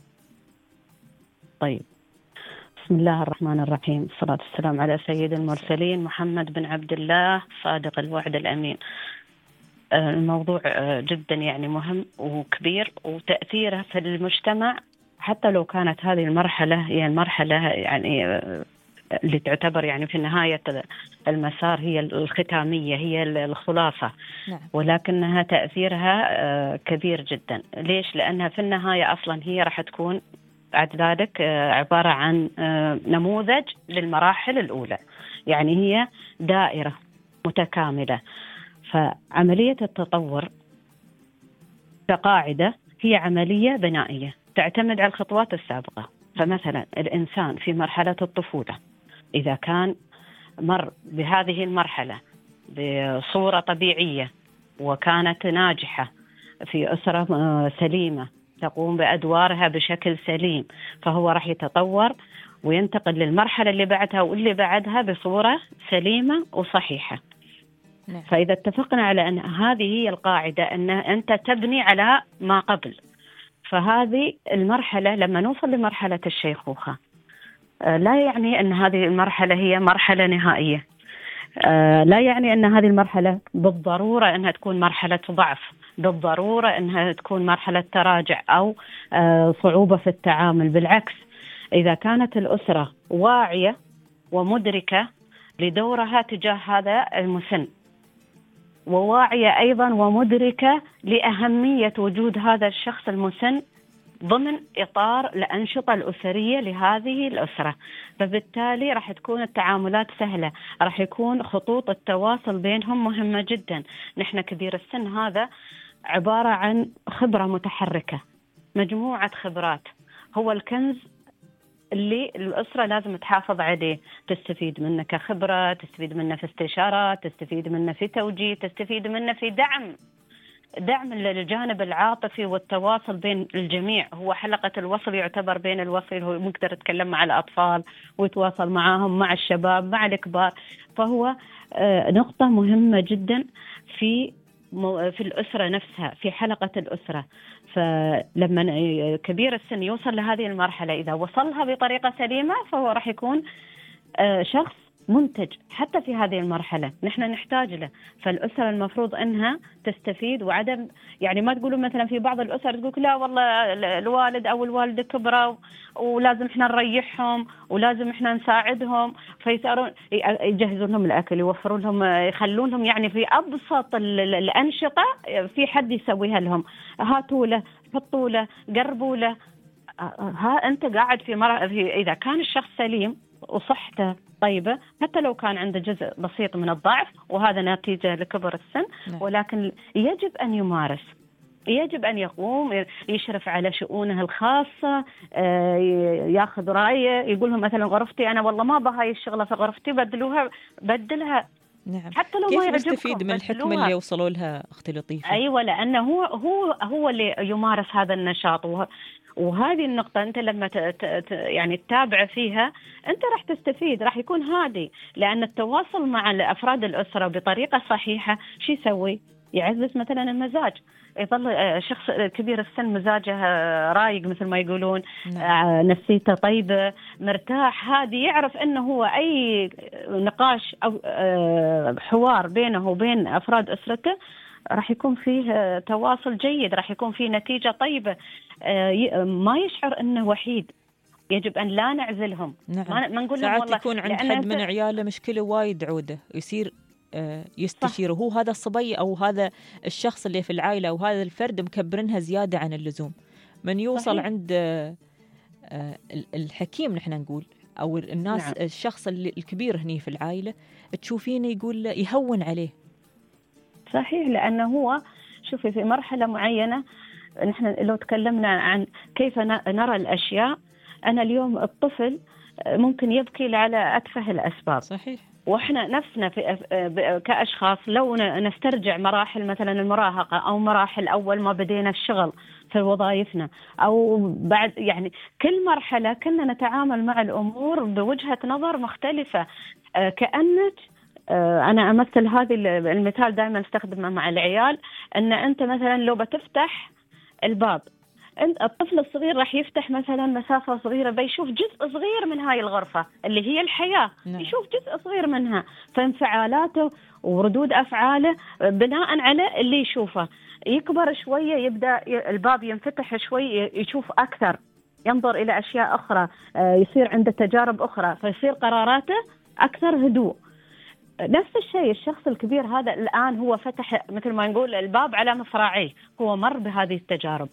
طيب، بسم الله الرحمن الرحيم، الصلاة والسلام على سيد المرسلين محمد بن عبد الله صادق الوعد الأمين. الموضوع جدا يعني مهم وكبير، وتأثيره في المجتمع حتى لو كانت هذه المرحلة هي المرحلة يعني اللي تعتبر يعني في نهاية المسار هي الختامية، هي الخلاصة. نعم. ولكنها تأثيرها كبير جدا. ليش؟ لأنها في النهاية أصلا هي راح تكون بعد ذلك عبارة عن نموذج للمراحل الأولى، يعني هي دائرة متكاملة. فعملية التطور كقاعدة هي عملية بنائية تعتمد على الخطوات السابقة. فمثلا الإنسان في مرحلة الطفولة إذا كان مر بهذه المرحلة بصورة طبيعية وكانت ناجحة في أسرة سليمة تقوم بأدوارها بشكل سليم، فهو راح يتطور وينتقل للمرحلة اللي بعدها واللي بعدها بصورة سليمة وصحيحة. نعم. فإذا اتفقنا على أن هذه هي القاعدة، أن أنت تبني على ما قبل، فهذه المرحلة لما نوصل لمرحلة الشيخوخة لا يعني أن هذه المرحلة هي مرحلة نهائية، لا يعني أن هذه المرحلة بالضرورة أنها تكون مرحلة ضعف، بالضرورة أنها تكون مرحلة تراجع أو صعوبة في التعامل. بالعكس، إذا كانت الأسرة واعية ومدركة لدورها تجاه هذا المسن، وواعية أيضا ومدركة لأهمية وجود هذا الشخص المسن ضمن إطار الأنشطة الأسرية لهذه الأسرة، فبالتالي راح تكون التعاملات سهلة، راح يكون خطوط التواصل بينهم مهمة جدا. نحن كبير السن هذا عبارة عن خبرة متحركة، مجموعة خبرات، هو الكنز اللي الأسرة لازم تحافظ عليه، تستفيد منه كخبرة، تستفيد منه في استشارات، تستفيد منه في توجيه، تستفيد منه في دعم دعم للجانب العاطفي والتواصل بين الجميع. هو حلقة الوصل، يعتبر بين الوصل، هو يقدر يتكلم مع الأطفال ويتواصل معهم، مع الشباب، مع الكبار. فهو نقطة مهمة جدا في في الأسرة نفسها، في حلقة الأسرة. فلما كبير السن يوصل لهذه المرحلة، إذا وصلها بطريقة سليمة فهو راح يكون شخص منتج حتى في هذه المرحلة نحن نحتاج له. فالأسرة المفروض أنها تستفيد، وعدم يعني ما تقولوا مثلا في بعض الأسر تقول لا والله الوالد أو الوالدة كبروا ولازم إحنا نريحهم ولازم إحنا نساعدهم، فيسأرون يجهزون لهم الأكل، يوفرون لهم، يخلون لهم يعني في أبسط الأنشطة في حد يسويها لهم، هاتوا له، حطوا له، قربوا له. ها أنت قاعد في مرة في إذا كان الشخص سليم وصحته طيبة، حتى لو كان عنده جزء بسيط من الضعف، وهذا نتيجة لكبر السن، ولكن يجب أن يمارس، يجب أن يقوم يشرف على شؤونه الخاصة، ياخذ رأيه، يقول لهم مثلا غرفتي أنا والله ما بهاي الشغلة في غرفتي، بدلوها بدلها. نعم. حتى لو كيف ما نستفيد من الحكمة اللي يوصلوا لها أختي لطيفة؟ أيوة، لأنه هو هو هو اللي يمارس هذا النشاط، وهذه النقطة أنت لما ت... ت... يعني تتابع فيها أنت راح تستفيد، راح يكون هادي، لأن التواصل مع أفراد الأسرة بطريقة صحيحة شو يسوي؟ يعزز مثلا المزاج، يظل شخص كبير السن مزاجه رايق مثل ما يقولون، نعم. نفسيته طيبة مرتاح هادي، يعرف أنه هو أي نقاش أو حوار بينه وبين أفراد أسرته راح يكون فيه تواصل جيد، راح يكون فيه نتيجة طيبة، ما يشعر أنه وحيد. يجب أن لا نعزلهم. نعم. ما نقول ساعات والله يكون عند حد من عياله مشكلة وايد عودة، يصير يستشير، وهو هذا الصبي أو هذا الشخص اللي في العائلة أو هذا الفرد مكبرنها زيادة عن اللزوم. من يوصل صحيح. عند الحكيم نحن نقول أو الناس، نعم. الشخص اللي الكبير هني في العائلة تشوفينه يقول يهون عليه. صحيح، لأنه هو شوفي في مرحلة معينة، نحن لو تكلمنا عن كيف نرى الأشياء، أنا اليوم الطفل ممكن يبكي على أتفه الأسباب. صحيح. وإحنا نفسنا في كأشخاص لو نسترجع مراحل مثلا المراهقة أو مراحل أول ما بدينا الشغل في وظائفنا أو بعد، يعني كل مرحلة كنا نتعامل مع الأمور بوجهة نظر مختلفة. كأنك أنا أمثل هذه المثال دائما استخدمه مع العيال، أن أنت مثلا لو بتفتح الباب، الطفل الصغير راح يفتح مثلا مسافة صغيرة، بيشوف جزء صغير من هاي الغرفة اللي هي الحياة. نعم. يشوف جزء صغير منها، فانفعالاته وردود أفعاله بناء على اللي يشوفه. يكبر شوية يبدأ الباب ينفتح شوي، يشوف أكثر، ينظر إلى أشياء أخرى، يصير عنده تجارب أخرى، فيصير قراراته أكثر هدوء. نفس الشيء الشخص الكبير هذا الآن هو فتح مثل ما نقول الباب على مصراعيه، هو مر بهذه التجارب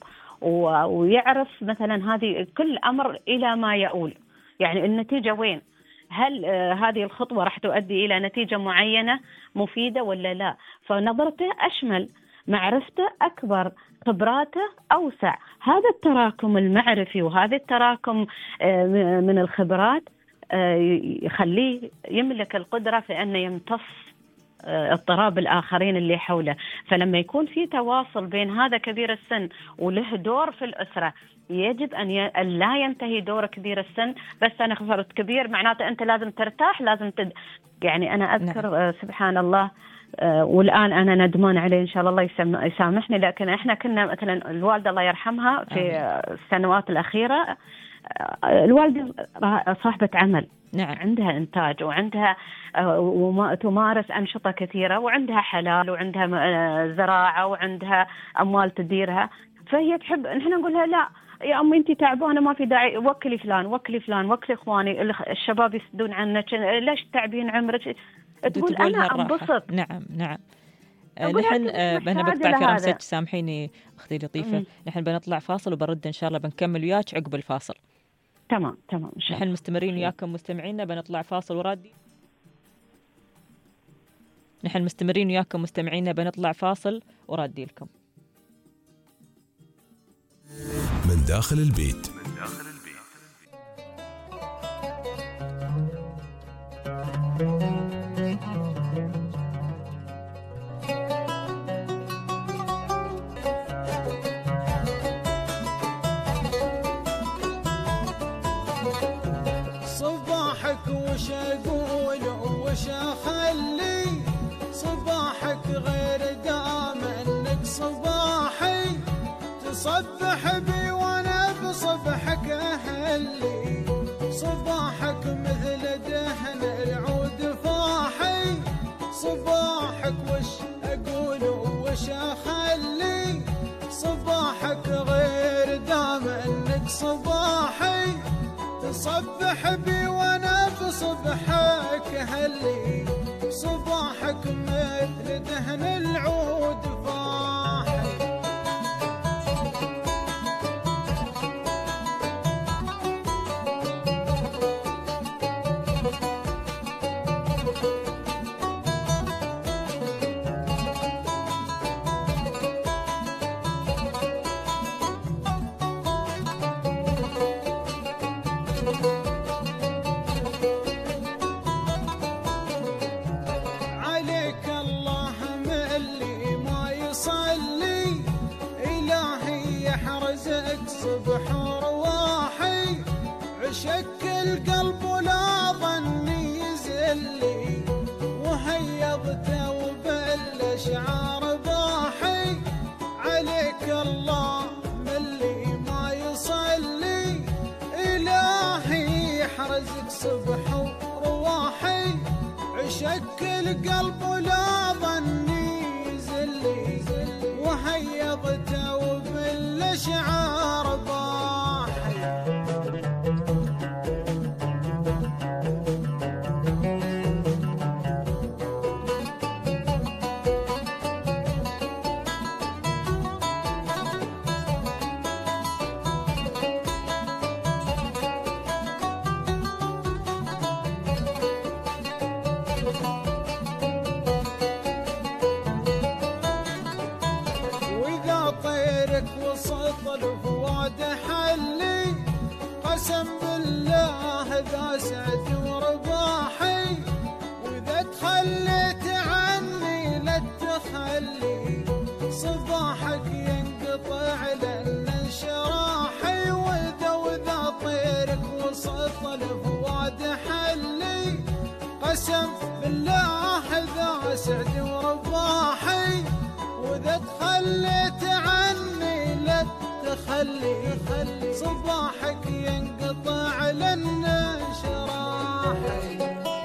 ويعرف مثلا هذه كل أمر إلى ما يؤول، يعني النتيجة وين، هل آه هذه الخطوة راح تؤدي إلى نتيجة معينة مفيدة ولا لا. فنظرته أشمل، معرفته أكبر، خبراته أوسع. هذا التراكم المعرفي وهذا التراكم آه من الخبرات آه يخليه يملك القدرة في أن يمتص اضطراب الآخرين اللي حوله. فلما يكون في تواصل بين هذا كبير السن وله دور في الأسرة، يجب أن ي... لا ينتهي دور كبير السن بس أنا صرت كبير معناته أنت لازم ترتاح، لازم تد... يعني أنا أذكر نعم. سبحان الله، والآن أنا ندمان عليه إن شاء الله يسم... يسامحني، لكن إحنا كنا مثلا الوالدة الله يرحمها في آه. السنوات الأخيرة الوالدة صاحبة عمل، نعم. عندها إنتاج وعندها وتمارس أنشطة كثيرة وعندها حلال وعندها زراعة وعندها أموال تديرها، فهي تحب. نحن نقولها لا يا أمي أنت تعبانة، ما في داعي، وكلي فلان وكلي فلان وكلي إخواني الشباب يسدون عنك، ليش تعبين عمرك؟ تقول أنا أنبسط. نعم نعم. نحن أنا بقطع في رمسك، سامحيني أختي لطيفة، نحن بنطلع فاصل وبرد إن شاء الله بنكمل وياك عقب الفاصل. تمام تمام. نحن مستمرين وياكم مستمعينا، بنطلع فاصل ورادي. نحن مستمرين وياكم مستمعينا، بنطلع فاصل ورادي لكم. من داخل البيت. من داخل البيت. صباحك وش اقول وش اخلي، صباحك غير دام انك صباحي، تصبح بي وانا بصبحك اهلي، صباحك مثل دهن العود فاحي، صباحك وش اقول وش اخلي، صباحك غير دام انك صباحي، تصبح بي وانا بصبحك هلي، صباحك مثل دهن العود فاحي. عليك رزقك صبح ورواحي عشك القلب ولا ظني يزلي وهيضته وبالاشعار باحي عليك الله ملي ما يصلي إلهي يحرزك صبح ورواحي عشك القلب ولا ظني يزلي وهيضته وبالاشعار باحي قسم بالله ذا سعد ورباحي وإذا تخليت عني لا تخلي صباحك ينقطع لأن شراحي وإذا وإذا طيرك وسط الفؤاد حلي قسم بالله ذا سعد ورباحي وإذا تخليت عني لا تخلي خلي صباحك ينقطع لن شراحي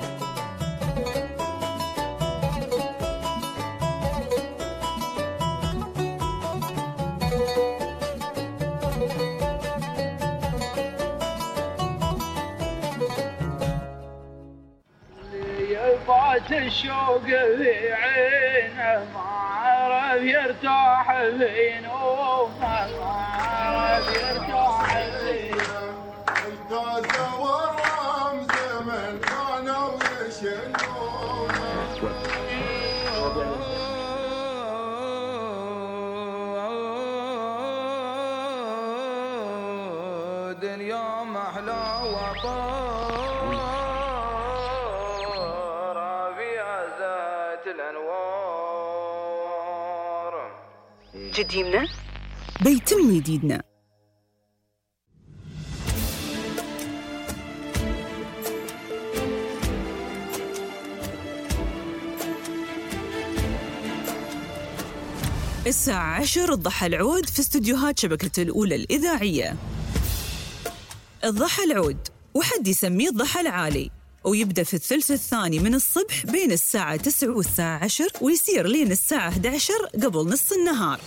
يبعث الشوق في عينه ما عرف يرتاح في نومه ما عرف يرتاح في الدازة والرمز من كانوا يشنونه دنيا محلى وطار جديدنا بيتم جديدنا. الساعة عشر الضحى العود في استديوهات شبكة الأولى الإذاعية. الضحى العود وحد يسميه الضحى العالي ويبدأ في الثلث الثاني من الصبح بين الساعة تسعة والساعة عشر ويصير لين الساعة أحد عشر قبل نص النهار.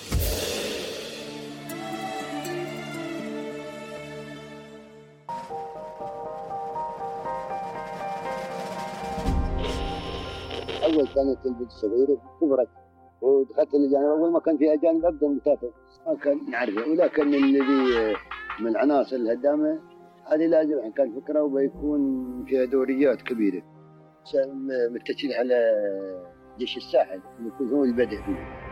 أول كانت البنت صغيرة كبرت ودخلت الأجانب. أول ما كان في أجانب أبدأ متابع ما كان نعرفه، ولكن الذي من العناصر الهدامة هذه لازم يعني كان فكرة وبيكون فيها دوريات كبيرة متجه على جيش الساحل يكون هو البدء فيه.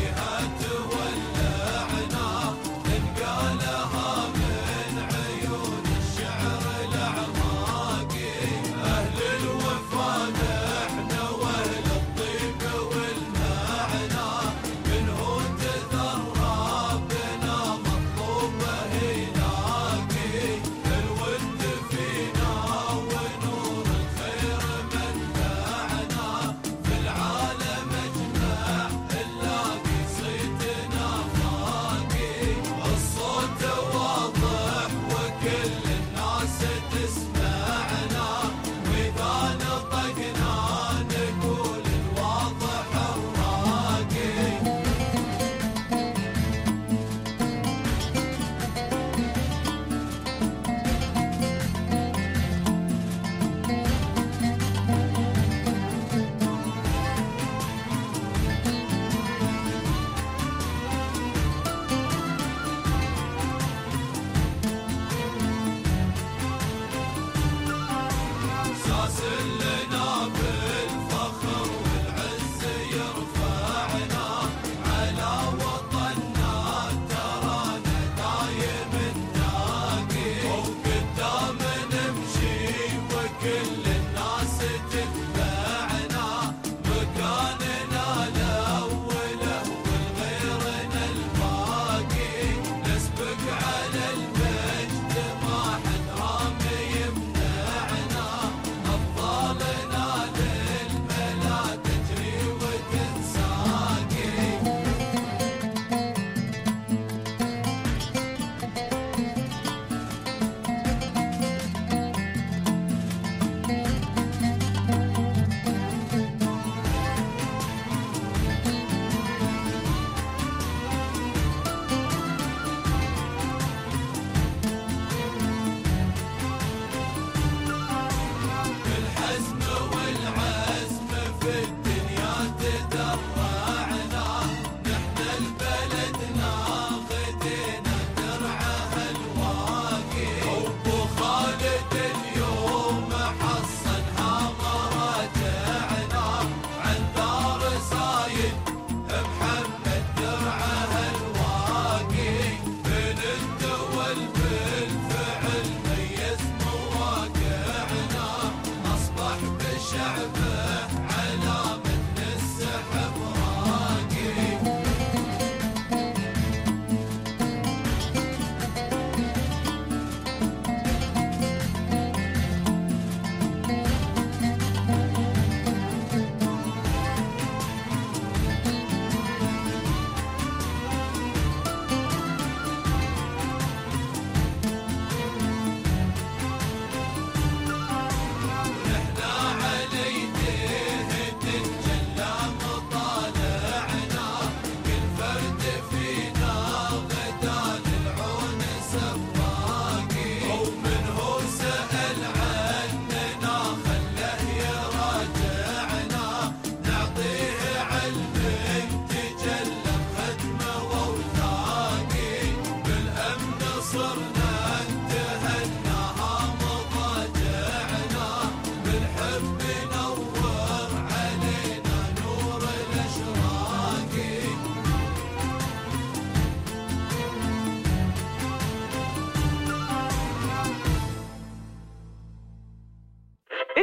لها من عيون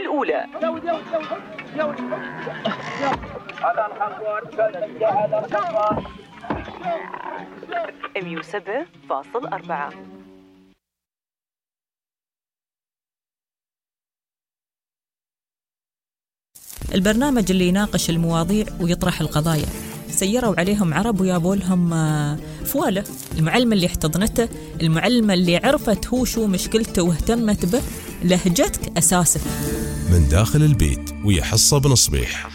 الأولى. على الخبر على الخبر مية وسبعة فاصل أربعة. البرنامج اللي يناقش المواضيع ويطرح القضايا. سيروا عليهم عرب ويابوا لهم فواله. المعلمة اللي احتضنته، المعلمة اللي عرفت هو شو مشكلته واهتمت به، لهجتك أساسك. من داخل البيت ويا حصة بن صبيح.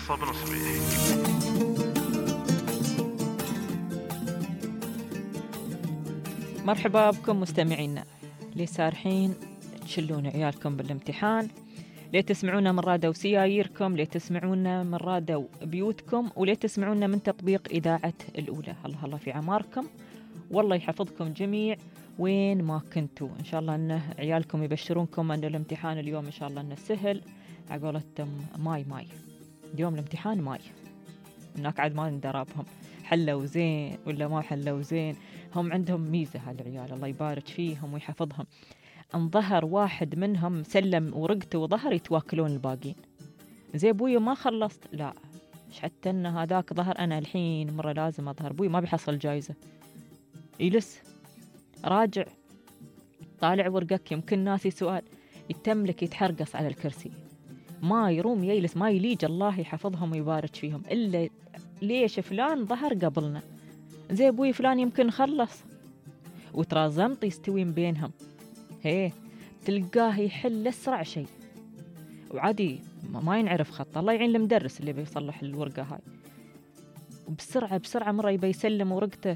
مرحبا بكم مستمعينا. ليه سارحين تشلون عيالكم بالامتحان؟ ليه تسمعونا من راديو سياييركم؟ ليه تسمعونا من راديو بيوتكم؟ وليه تسمعونا من تطبيق إذاعة الأولى؟ الله الله في عماركم، والله يحفظكم جميع وين ما كنتوا. إن شاء الله أن عيالكم يبشرونكم أن الامتحان اليوم إن شاء الله أنه سهل. عقولتهم ماي ماي اليوم الامتحان ماي، هناك عاد ما ندربهم حلوا زين ولا ما حلوا زين. هم عندهم ميزة هالعيال، الله يبارك فيهم ويحفظهم. ان ظهر واحد منهم سلم ورقته وظهر يتواكلون الباقين. زي ابوي ما خلصت، لا حتى ان هذاك ظهر انا الحين مره لازم اظهر. ابوي ما بيحصل جايزه، يلس راجع طالع ورقك. يمكن ناسي سؤال، يتملك يتحرقص على الكرسي، ما يروم يجلس ما يليج. الله يحفظهم ويبارك فيهم. الا ليش فلان ظهر قبلنا؟ زي ابوي فلان يمكن خلص، وترى زمط يستوين بينهم. هيه تلقاه يحل أسرع شيء، وعادي ما ينعرف خط. الله يعين المدرس اللي بيصلح الورقة هاي. وبسرعة بسرعة مرة يبي يسلم ورقته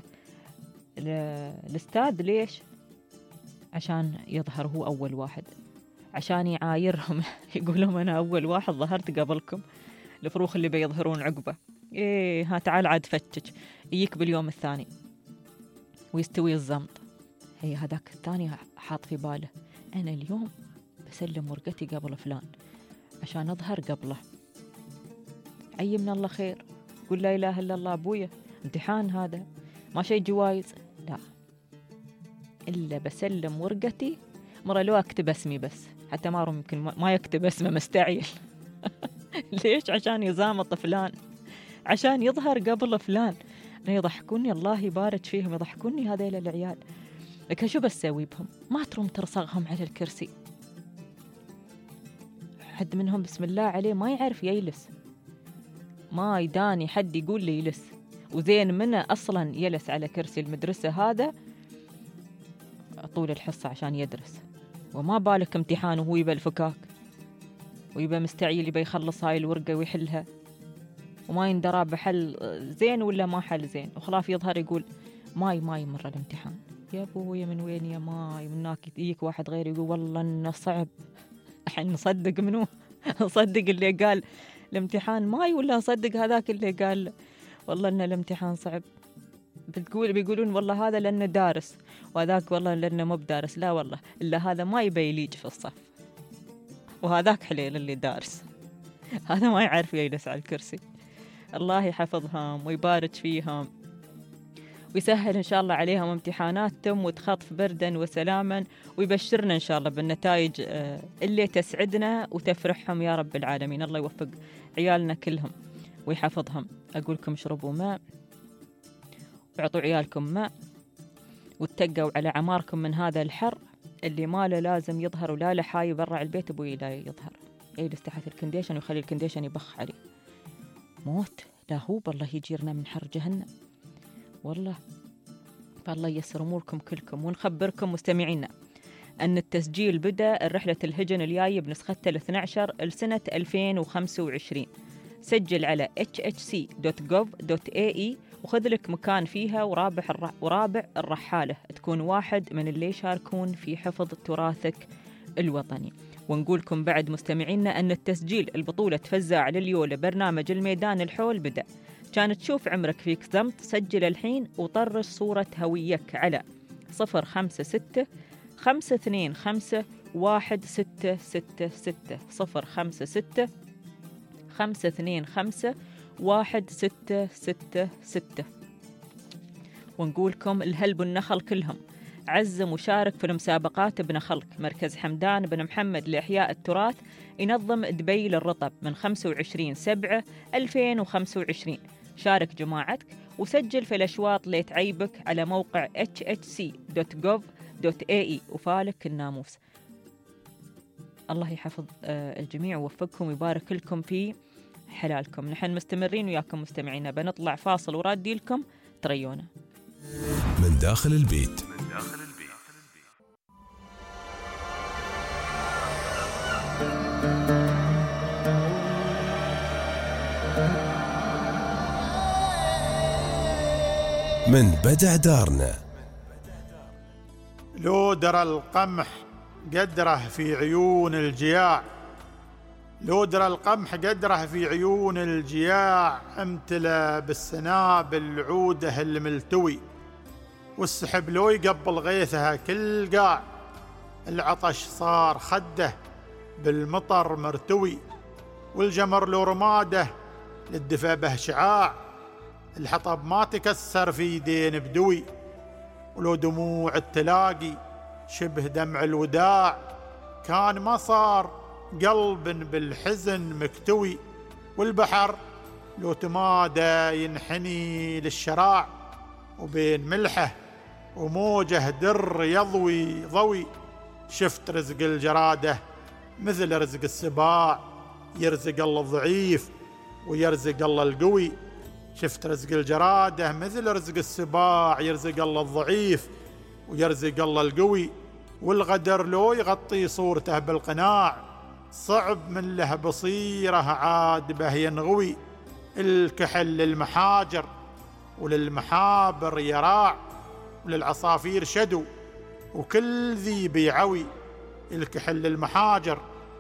الأستاذ. ليش؟ عشان يظهر هو أول واحد، عشان يعايرهم يقولهم أنا أول واحد ظهرت قبلكم. الفروخ اللي بيظهرون عقبه، إيه ها تعال عاد فتش، يجيك باليوم الثاني ويستوي الزمط. هي هذاك الثاني حاط في باله أنا اليوم بسلم ورقتي قبل فلان عشان أظهر قبله. أي من الله خير، قل لا إله إلا الله. أبويا امتحان هذا ما شيء جوائز، لا إلا بسلم ورقتي. مرة لو أكتب اسمي بس، حتى ما يمكن ما يكتب اسمه مستعيل. ليش؟ عشان يزامط فلان، عشان يظهر قبل فلان. يضحكوني الله يبارك فيهم، يضحكوني هذيل العيال. لكن شو بسوي بهم؟ ما تروم ترصغهم على الكرسي. حد منهم بسم الله عليه ما يعرف يجلس، ما يداني حد يقول لي يجلس. وزين منه أصلا يلس على كرسي المدرسة هذا طول الحصة عشان يدرس، وما بالك امتحان وهو يبى الفكاك ويبى مستعيل يبى يخلص هاي الورقة ويحلها، وما يندرى بحل زين ولا ما حل زين. وخلاف يظهر يقول ماي ماي مرة الامتحان. يا أبويا من وين يا ماي؟ مناك يجيك واحد غير يقول والله إنه صعب. الحين نصدق منو؟ نصدق اللي قال الامتحان ماي ولا نصدق هذاك اللي قال والله إن الامتحان صعب؟ بتقول بيقولون والله هذا لأنه دارس وهذاك والله لأنه مو بدارس. لا والله إلا هذا ما يبي يليج في الصف، وهذاك حليل اللي دارس هذا ما يعرف يجلس على الكرسي. الله يحفظهم ويبارك فيهم ويسهل إن شاء الله عليهم امتحاناتهم وتخطف بردا وسلاما، ويبشرنا إن شاء الله بالنتائج اللي تسعدنا وتفرحهم يا رب العالمين. الله يوفق عيالنا كلهم ويحفظهم. أقولكم اشربوا ماء وعطوا عيالكم ماء، واتقوا على عماركم من هذا الحر اللي ما له لازم يظهر، ولا لحاي برا البيت أبوي لا يظهر، يجلس تحت الكنديشن ويخلي الكنديشن يبخ عليه موت. لا هو بالله يجيرنا من حر جهنم والله. فالله ييسر أموركم كلكم. ونخبركم مستمعينا أن التسجيل بدأ الرحلة الهجن الجاية بنسختها الاثنى عشر لسنة ألفين وخمسة وعشرين. سجل على إتش إتش سي دوت جوف دوت إيه إي وخذ لك مكان فيها ورابع الرح ورابع الرحالة تكون واحد من اللي يشاركون في حفظ تراثك الوطني. ونقولكم بعد مستمعينا أن التسجيل البطولة فزاع لليولة برنامج الميدان الحول بدأ. كانت تشوف عمرك فيك زمط، سجل الحين وطرش صورة هويك على صفر خمسة ستة خمسة اثنين خمسة واحد ستة ستة ستة صفر خمسة ستة خمسة اثنين خمسة واحد ستة ستة ستة. ونقولكم الهلب والنخل كلهم عزم وشارك في المسابقات ابن خلق. مركز حمدان بن محمد لإحياء التراث ينظم دبي للرطب من خمسة وعشرين سبعة ألفين وخمسة وعشرين. شارك جماعتك وسجل في الأشواط اللي تعيبك على موقع إتش إتش سي دوت جوف دوت إيه إي وفالك الناموس. الله يحفظ الجميع ووفقكم ويبارك لكم في حلالكم. نحن مستمرين وياكم مستمعينا، بنطلع فاصل ورادي لكم تريونا من داخل البيت. من داخل البيت. من بدع دارنا. لو درى القمح قدره في عيون الجياع، لو درى القمح قدره في عيون الجياع، امتلى بالسنابل عوده الملتوي، والسحب لو يقبل غيثها كل قاع، العطش صار خده بالمطر مرتوي، والجمر لو رماده للدفا به شعاع، الحطب ما تكسر في دين بدوي، ولو دموع التلاقي شبه دمع الوداع، كان ما صار قلب بالحزن مكتوي، والبحر لو تمادى ينحني للشراع، وبين ملحه وموجه در يضوي ضوي، شفت رزق الجراده مثل رزق السباع، يرزق الله الضعيف ويرزق الله القوي، شفت رزق الجراده مثل رزق السباع، يرزق الله الضعيف ويرزق الله القوي، والغدر لو يغطي صورته بالقناع، صعب من له بصيره عاد به ينغوي، الكحل للمحاجر وللمحابر يراع، وللعصافير شدو وكل ذي بيعوي، الكحل للمحاجر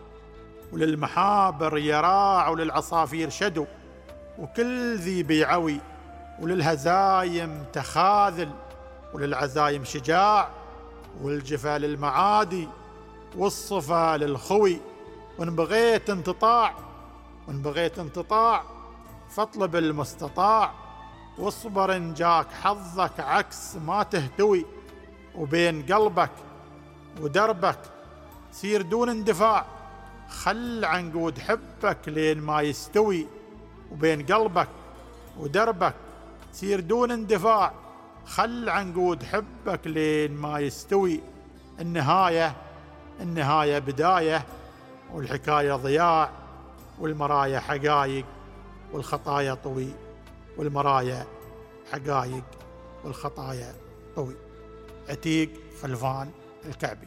وللمحابر يراع، وللعصافير شدو وكل ذي بيعوي، وللهزايم تخاذل وللعزايم شجاع، والجفا للمعادي والصفا للخوي، وإن بغيت انتطاع وإن بغيت انتطاع فاطلب المستطاع، واصبر إن جاك حظك عكس ما تهتوي، وبين قلبك ودربك سير دون اندفاع، خل عنقود حبك لين ما يستوي، وبين قلبك ودربك سير دون اندفاع، خل عنقود حبك لين ما يستوي، النهاية النهاية بداية، والحكاية ضياع، والمرايا حقايق والخطايا طوي، والمرايا حقايق والخطايا طوي. عتيق خلفان الكعبي.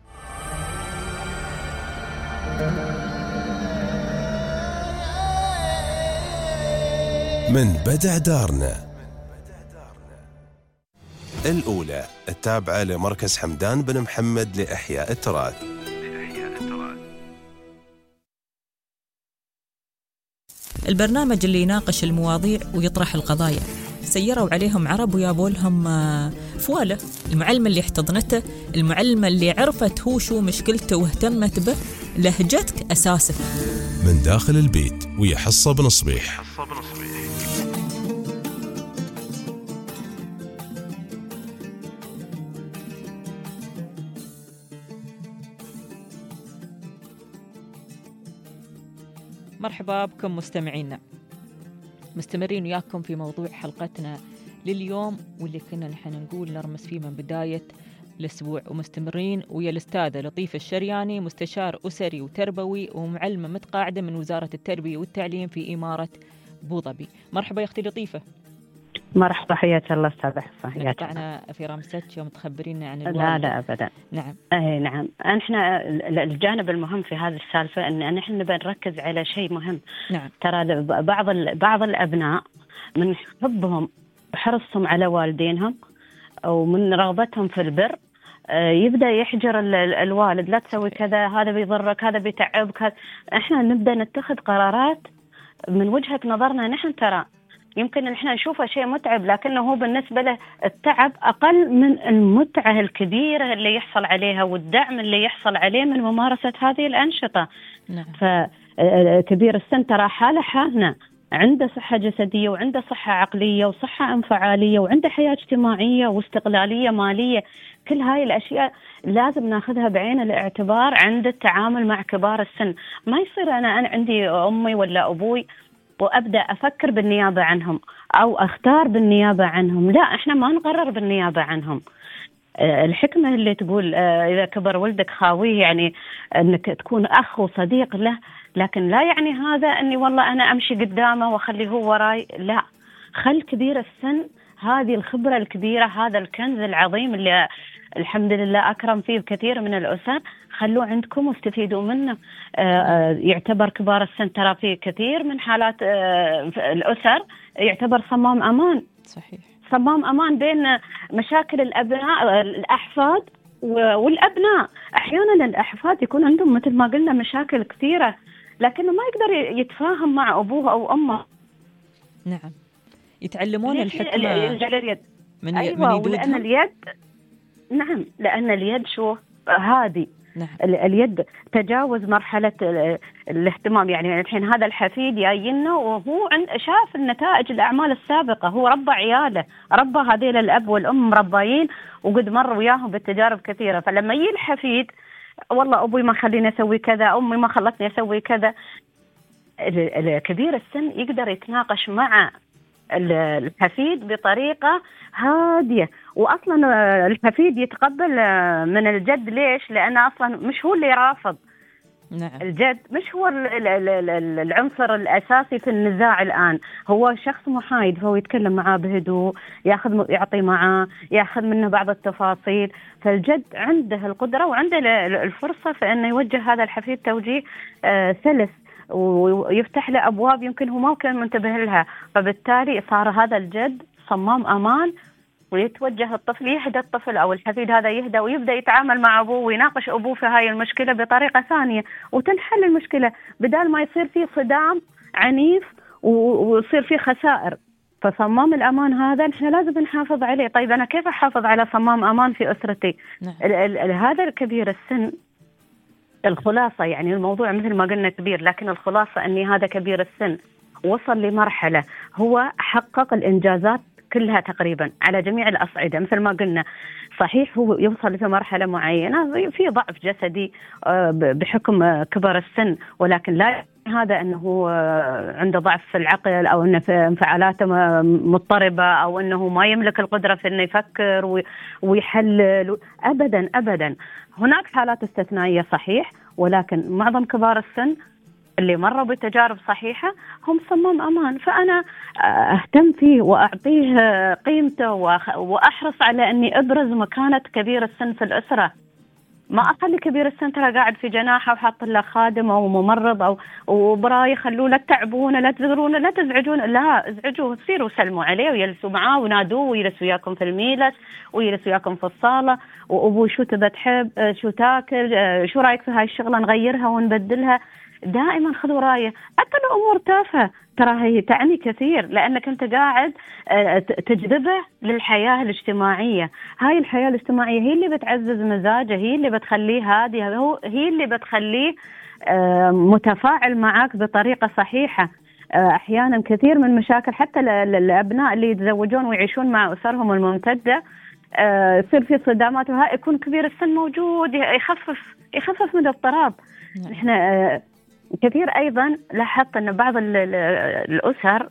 من بدع دارنا الأولى التابعة لمركز حمدان بن محمد لإحياء التراث. البرنامج اللي يناقش المواضيع ويطرح القضايا، سيروا عليهم عرب ويابوا لهم فوالة. المعلمة اللي احتضنته، المعلمة اللي عرفت هو شو مشكلته واهتمت به، لهجتك أساسك. من داخل البيت ويا حصة بن صبيح. مرحبا بكم مستمعينا، مستمرين وياكم في موضوع حلقتنا لليوم، واللي كنا نحن نقول نرمس فيه من بداية الأسبوع، ومستمرين ويا الأستاذة لطيفة الشرياني، مستشار أسري وتربوي ومعلمة متقاعدة من وزارة التربية والتعليم في إمارة أبو ظبي. مرحبا يا أختي لطيفة. مرحبا، حياك الله أستاذ حسن. حياك الله. في رامستش يوم تخبرينا عن الوالد. لا لا أبدا. نعم. أي نعم. احنا الجانب المهم في هذه السالفة أن نحن نبي نركز على شيء مهم. نعم. ترى بعض بعض الأبناء من حبهم وحرصهم على والدينهم ومن رغبتهم في البر يبدأ يحجر الوالد، لا تسوي كذا، هذا بيضرك، هذا بيتعبك. هذا احنا نبدأ نتخذ قرارات من وجهة نظرنا نحن. ترى يمكن احنا نشوفه شيء متعب، لكنه هو بالنسبة له التعب أقل من المتعة الكبيرة اللي يحصل عليها والدعم اللي يحصل عليه من ممارسة هذه الأنشطة. نعم. فكبير السن ترى حالة حالنا، عنده صحة جسدية وعنده صحة عقلية وصحة انفعالية وعنده حياة اجتماعية واستقلالية مالية. كل هاي الأشياء لازم ناخذها بعين الاعتبار عند التعامل مع كبار السن. ما يصير أنا, أنا عندي أمي ولا أبوي وأبدأ أفكر بالنيابة عنهم أو أختار بالنيابة عنهم. لا، إحنا ما نقرر بالنيابة عنهم. الحكمة اللي تقول إذا كبر ولدك خاويه، يعني أنك تكون أخ وصديق له، لكن لا يعني هذا أني والله أنا أمشي قدامه وأخليه هو وراي. لا، خل كبير السن هذه الخبرة الكبيرة، هذا الكنز العظيم اللي الحمد لله أكرم فيه كثير من الأسر، خلوه عندكم واستفيدوا منه. يعتبر كبار السن ترى في كثير من حالات الأسر يعتبر صمام أمان. صحيح، صمام أمان بين مشاكل الأبناء الأحفاد والأبناء. أحيانا الأحفاد يكون عندهم مثل ما قلنا مشاكل كثيرة، لكنه ما يقدر يتفاهم مع أبوه أو أمه. نعم، يتعلمون الحكمة اليد. من أيوة، من لأن اليد نعم لأن اليد شو هادي. نعم. اليد تجاوز مرحلة الاهتمام. يعني الحين هذا الحفيد جاينا وهو شاف النتائج الأعمال السابقة، هو ربى عياله، ربى هذيل الأب والأم مربيين وقد مر وياهم بالتجارب كثيرة. فلما يجي الحفيد والله أبوي ما خليني أسوي كذا، أمي ما خلتني أسوي كذا، الكبير السن يقدر يتناقش مع الحفيد بطريقة هادية. وأصلا الحفيد يتقبل من الجد. ليش؟ لأنه أصلا مش هو اللي يرافض. نعم. الجد مش هو العنصر الأساسي في النزاع الآن، هو شخص محايد، فهو يتكلم معاه بهدوء، ياخذ يعطي معاه، ياخذ منه بعض التفاصيل. فالجد عنده القدرة وعنده الفرصة في أنه يوجه هذا الحفيد توجيه سلس ويفتح له أبواب يمكن هو ما كان منتبه لها. فبالتالي صار هذا الجد صمام أمان، ويتوجه الطفل، يهدى الطفل أو الحفيد هذا يهدى ويبدأ يتعامل مع أبوه ويناقش أبوه في هاي المشكلة بطريقة ثانية وتنحل المشكلة، بدال ما يصير فيه صدام عنيف ويصير فيه خسائر. فصمام الأمان هذا نحن لازم نحافظ عليه. طيب أنا كيف أحافظ على صمام أمان في أسرتي؟ نعم. هذا الكبير السن، الخلاصة يعني الموضوع مثل ما قلنا كبير، لكن الخلاصة أني هذا كبير السن وصل لمرحلة هو حقق الإنجازات كلها تقريبا على جميع الأصعدة. مثل ما قلنا صحيح هو يوصل في مرحلة معينة في ضعف جسدي بحكم كبر السن، ولكن لا هذا أنه عنده ضعف في العقل أو أنه في انفعالاته مضطربة أو أنه ما يملك القدرة في أنه يفكر ويحلل. أبدا أبدا، هناك حالات استثنائية صحيح، ولكن معظم كبار السن اللي مروا بتجارب صحيحة هم صمام أمان. فأنا أهتم فيه وأعطيه قيمته وأحرص على أني أبرز مكانة كبير السن في الأسرة. ما أخلي كبير السن ترى قاعد في جناحه وحاط له خادم أو ممرض أو وبراي خلوه لا تتعبونه لا تزغرونه لا تزعجونه. لا، ازعجوه، سيروا سلموا عليه ويجلسوا معاه ونادوه ويجلس وياكم في الميلس ويجلس وياكم في الصالة، وأبوي شو تبى تحب، شو تاكل، شو رأيك في هاي الشغلة نغيرها ونبدلها. دائما خذوا رايه حتى لو أمور تافهة، ترى هي تعني كثير لأنك أنت قاعد تجذبه للحياة الاجتماعية. هاي الحياة الاجتماعية هي اللي بتعزز مزاجه، هي اللي بتخليه هادي، هي اللي بتخليه متفاعل معك بطريقة صحيحة. أحيانا كثير من مشاكل حتى الأبناء اللي يتزوجون ويعيشون مع أسرهم الممتدة يصير في صدامات، وهاي يكون كبير السن موجود يخفف يخفف من الاضطراب. نحن كثير أيضا لاحظت أن بعض الأسر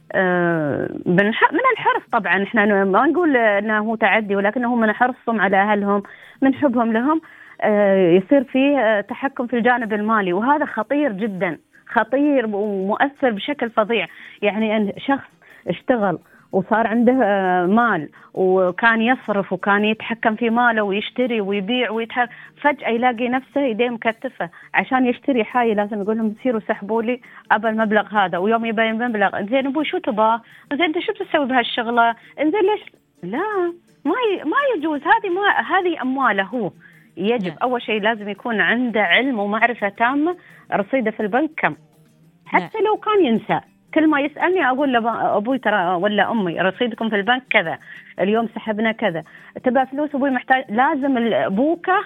من الحرص، طبعا إحنا ما نقول أنه هو تعدي، ولكنه من حرصهم على أهلهم من حبهم لهم يصير فيه تحكم في الجانب المالي، وهذا خطير جدا، خطير ومؤثر بشكل فظيع. يعني أن شخص اشتغل وصار عنده مال وكان يصرف وكان يتحكم في ماله ويشتري ويبيع ويتحرك، فجأة يلاقي نفسه يديه مكتفة عشان يشتري حاجة لازم يقول لهم سيروا سحبوا لي أبى المبلغ هذا، ويوم يبين المبلغ زين أبوي شو تبغى، زين أنت شو بتسوي بهالشغلة، زين ليش؟ لا، ما ي... ما يجوز، هذه ما هذه أمواله هو. يجب نعم. أول شيء لازم يكون عنده علم ومعرفة تامة رصيده في البنك كم، حتى نعم. لو كان ينسى، كل ما يسألني أقول له أبوي ترى ولا أمي رصيدكم في البنك كذا، اليوم سحبنا كذا، تبى فلوس أبوي محتاج، لازم بوكة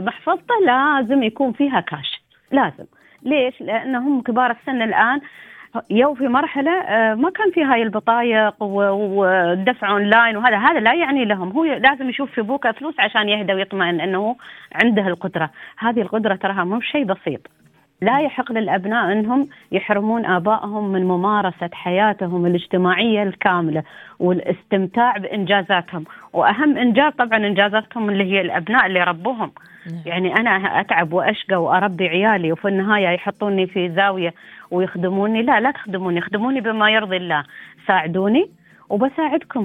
محفظته لازم يكون فيها كاش، لازم. ليش؟ لأنهم كبار السن الآن يو في مرحلة ما كان في هاي البطايق والدفع أونلاين وهذا هذا لا يعني لهم. هو لازم يشوف في بوكه فلوس عشان يهدى ويطمئن أنه عنده القدرة. هذه القدرة تراها مو شيء بسيط. لا يحق للأبناء أنهم يحرمون آبائهم من ممارسة حياتهم الاجتماعية الكاملة والاستمتاع بإنجازاتهم، وأهم إنجاز طبعا إنجازاتهم اللي هي الأبناء اللي ربوهم. يعني أنا أتعب وأشقى وأربي عيالي وفي النهاية يحطوني في زاوية ويخدموني. لا لا تخدموني، خدموني بما يرضي الله، ساعدوني وبساعدكم.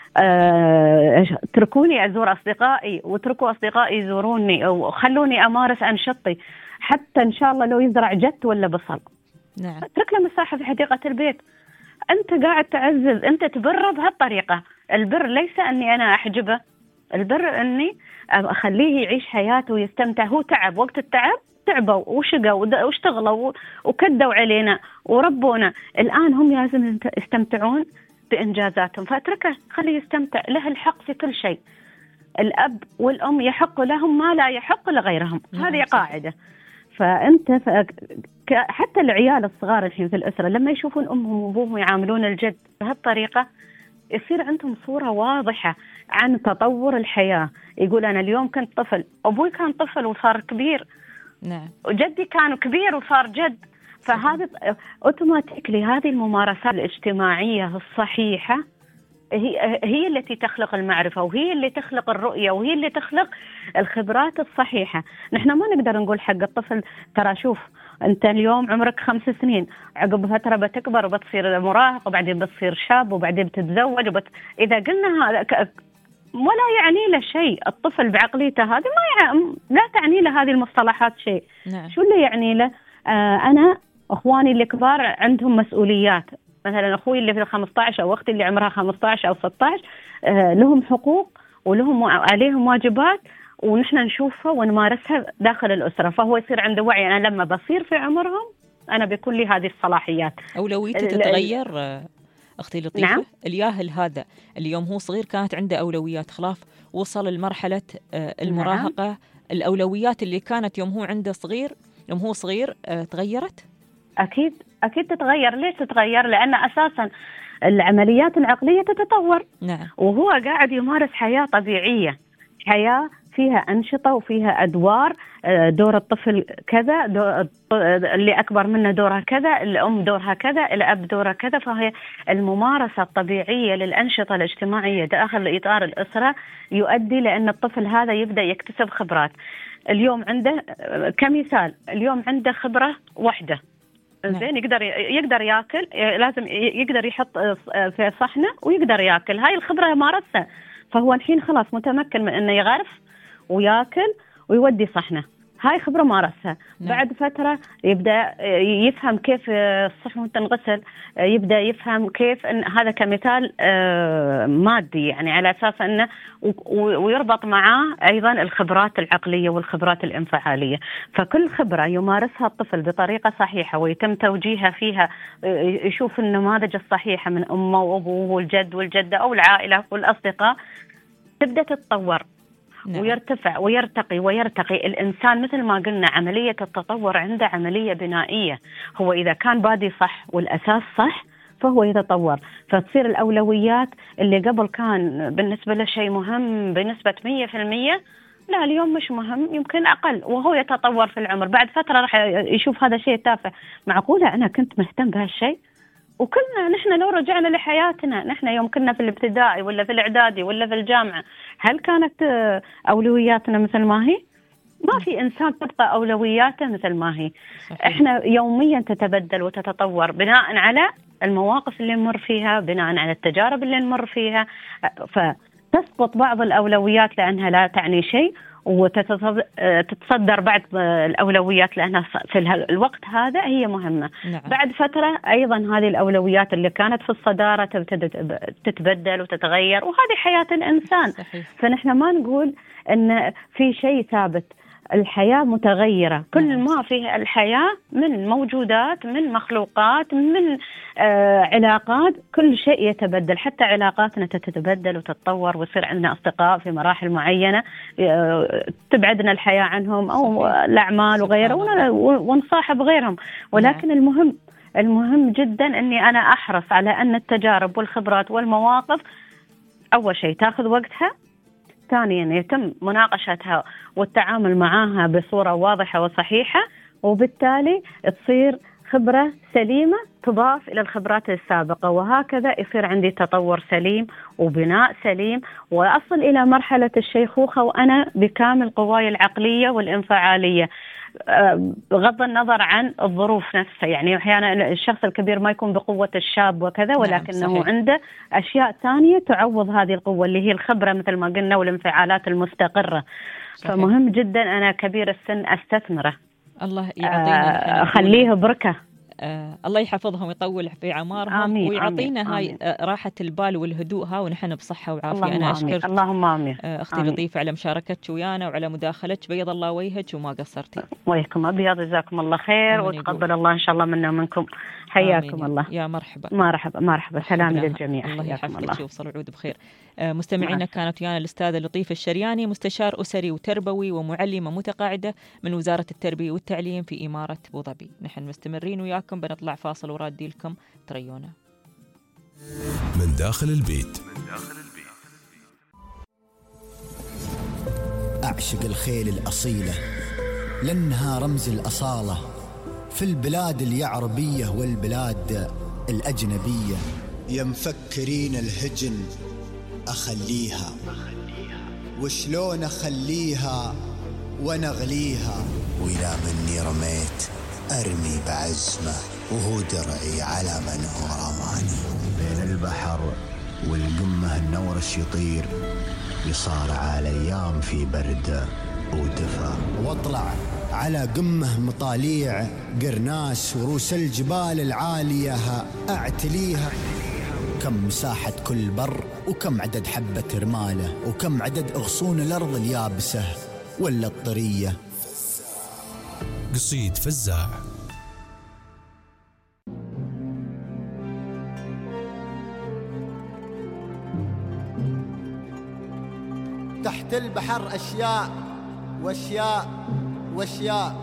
أه، تركوني أزور أصدقائي وتركوا أصدقائي يزوروني، وخلوني أمارس أنشطتي، حتى إن شاء الله لو يزرع جت ولا بصل. نعم. اترك له مساحة في حديقة البيت. أنت قاعد تعزز، أنت تبره بهالطريقة. البر ليس أني أنا أحجبه، البر أني أخليه يعيش حياته ويستمتع. هو تعب، وقت التعب تعبوا وشقوا واشتغلوا وكدوا علينا وربونا. الآن هم لازم يستمتعون بإنجازاتهم، فأتركه خليه يستمتع. له الحق في كل شيء. الأب والأم يحق لهم ما لا يحق لغيرهم. هذه قاعدة. فأنت ف... حتى العيال الصغار الحين في الأسرة لما يشوفون أمهم وأبوهم يعاملون الجد بهالطريقة يصير عندهم صورة واضحة عن تطور الحياة. يقول أنا اليوم كنت طفل، أبوي كان طفل وصار كبير. نعم. وجدي كان كبير وصار جد. فهذا أوتوماتيكلي هذه الممارسات الاجتماعية الصحيحة هي هي التي تخلق المعرفة، وهي اللي تخلق الرؤية، وهي اللي تخلق الخبرات الصحيحة. نحن ما نقدر نقول حق الطفل ترى شوف أنت اليوم عمرك خمس سنين، عقب فترة بتكبر وبتصير مراهق وبعدين بتصير شاب وبعدين بتتزوج وبت... إذا قلنا هذا ك... ولا يعني له شيء. الطفل بعقليته هذه ما يع... لا تعني له هذه المصطلحات شيء. نعم. شو اللي يعني له؟ آه أنا أخواني الكبار عندهم مسؤوليات، مثلا أخوي اللي في الخمسة عشر أو أختي اللي عمرها خمسة عشر أو ستة عشر آه لهم حقوق ولهم عليهم واجبات، ونحن نشوفها ونمارسها داخل الأسرة. فهو يصير عنده وعي، أنا لما بصير في عمرهم أنا بيكون لي هذه الصلاحيات. أولويته تتغير أختي لطيفة. نعم؟ الياهل هذا اليوم هو صغير كانت عنده أولويات، خلاف وصل لمرحلة المراهقة. نعم. الأولويات اللي كانت يوم هو عنده صغير يوم هو صغير تغيرت؟ أكيد أكيد تتغير. ليش تتغير؟ لأن أساساً العمليات العقلية تتطور. نعم. وهو قاعد يمارس حياة طبيعية، حياة فيها أنشطة وفيها أدوار. دور الطفل كذا، دور اللي أكبر منه دورها كذا، الأم دورها كذا، الأب دورها كذا. فهي الممارسة الطبيعية للأنشطة الاجتماعية داخل إطار الأسرة يؤدي لأن الطفل هذا يبدأ يكتسب خبرات. اليوم عنده كمثال، اليوم عنده خبرة واحدة زين، يقدر يقدر ياكل، لازم يقدر يحط في صحنه ويقدر ياكل. هاي الخبرة مارسها، فهو الحين خلاص متمكن من انه يغرف وياكل ويودي صحنه. هاي خبرة مارسها. نعم. بعد فترة يبدأ يفهم كيف الصحن تنغسل، يبدأ يفهم كيف إن هذا كمثال مادي، يعني على أساس أنه ويربط معاه أيضا الخبرات العقلية والخبرات الانفعالية. فكل خبرة يمارسها الطفل بطريقة صحيحة ويتم توجيهها فيها، يشوف النماذج الصحيحة من أمه وأبوه والجد والجدة أو العائلة والأصدقاء، تبدأ تتطور. نعم. ويرتفع ويرتقي ويرتقي الإنسان. مثل ما قلنا عملية التطور عنده عملية بنائية. هو إذا كان بادي صح والأساس صح فهو يتطور، فتصير الأولويات اللي قبل كان بالنسبة له شيء مهم بنسبة مية في المية، لا اليوم مش مهم، يمكن أقل. وهو يتطور في العمر، بعد فترة راح يشوف هذا شيء تافه. معقولة أنا كنت مهتم بهالشيء؟ وكلنا نحن لو رجعنا لحياتنا، نحن يوم كنا في الابتدائي ولا في الإعدادي ولا في الجامعة، هل كانت أولوياتنا مثل ما هي؟ ما في إنسان تبقى أولوياته مثل ما هي. صحيح. إحنا يوميا تتبدل وتتطور بناء على المواقف اللي نمر فيها، بناء على التجارب اللي نمر فيها. فتسقط بعض الأولويات لأنها لا تعني شيء، وتتصدر بعض الأولويات لأنها في الوقت هذا هي مهمة. نعم. بعد فترة أيضا هذه الأولويات اللي كانت في الصدارة تتبدل وتتغير، وهذه حياة الإنسان. صحيح. فنحن ما نقول أن في شيء ثابت، الحياة متغيرة. كل نعم. ما فيه الحياة من موجودات، من مخلوقات، من آه علاقات، كل شيء يتبدل. حتى علاقاتنا تتبدل وتتطور، ويصير عندنا أصدقاء في مراحل معينة آه تبعدنا الحياة عنهم، أو الأعمال وغيره، ونصاحب غيرهم. ولكن نعم. المهم المهم جدا أني أنا أحرص على أن التجارب والخبرات والمواقف أول شيء تأخذ وقتها، ثانيا يتم مناقشتها والتعامل معها بصورة واضحة وصحيحة، وبالتالي تصير خبرة سليمة تضاف إلى الخبرات السابقة، وهكذا يصير عندي تطور سليم وبناء سليم، وأصل إلى مرحلة الشيخوخة وأنا بكامل قواي العقلية والانفعالية، بغض النظر عن الظروف نفسها. يعني أحيانا الشخص الكبير ما يكون بقوة الشاب وكذا، ولكنه نعم عنده أشياء ثانية تعوض هذه القوة اللي هي الخبرة مثل ما قلنا والانفعالات المستقرة. صحيح. فمهم جدا أنا كبير السن أستثمره، الله يعطينا آه خليه بركة، آه الله يحفظهم ويطول في عمارهم. آمين. ويعطينا آمين. هاي آمين. راحة البال والهدوء ها ونحن بصحة وعافية. أنا أشكرك اللهم آمين. آه أختي آمين. لطيفة على مشاركتك ويانا وعلى مداخلتك، بيض الله وجهك وما قصرتي. وياكم أبيض، جزاكم الله خير وتقبل الله إن شاء الله منا ومنكم. حياكم آمين. الله. يا مرحبا مرحبا مرحبا، سلام للجميع. الله يحفظك ويوصل العود بخير. آه مستمعينا، كانت ويانا الأستاذة لطيفة الشرياني، مستشار أسري وتربوي ومعلمة متقاعدة من وزارة التربية والتعليم في إمارة أبو ظبي. نحن مستمرين وياكم، بنطلع فاصل ورادي لكم تريونا من داخل البيت. أعشق الخيل الأصيلة لأنها رمز الأصالة في البلاد اليعربية والبلاد الأجنبية. يا مفكرين الهجن أخليها، وشلون أخليها ونغليها، وإلى مني رميت أرمي بعزمه وهو درعي على من هو رماني. بين البحر والقمة النورش يطير، يصارع الأيام في برد ودفا، واطلع على قمه مطاليع قرناس وروس الجبال العالية أعتليها. كم مساحة كل بر، وكم عدد حبة رماله، وكم عدد أغصون الأرض اليابسة ولا الطرية. قصيد فزاع. تحت البحر أشياء وأشياء وأشياء،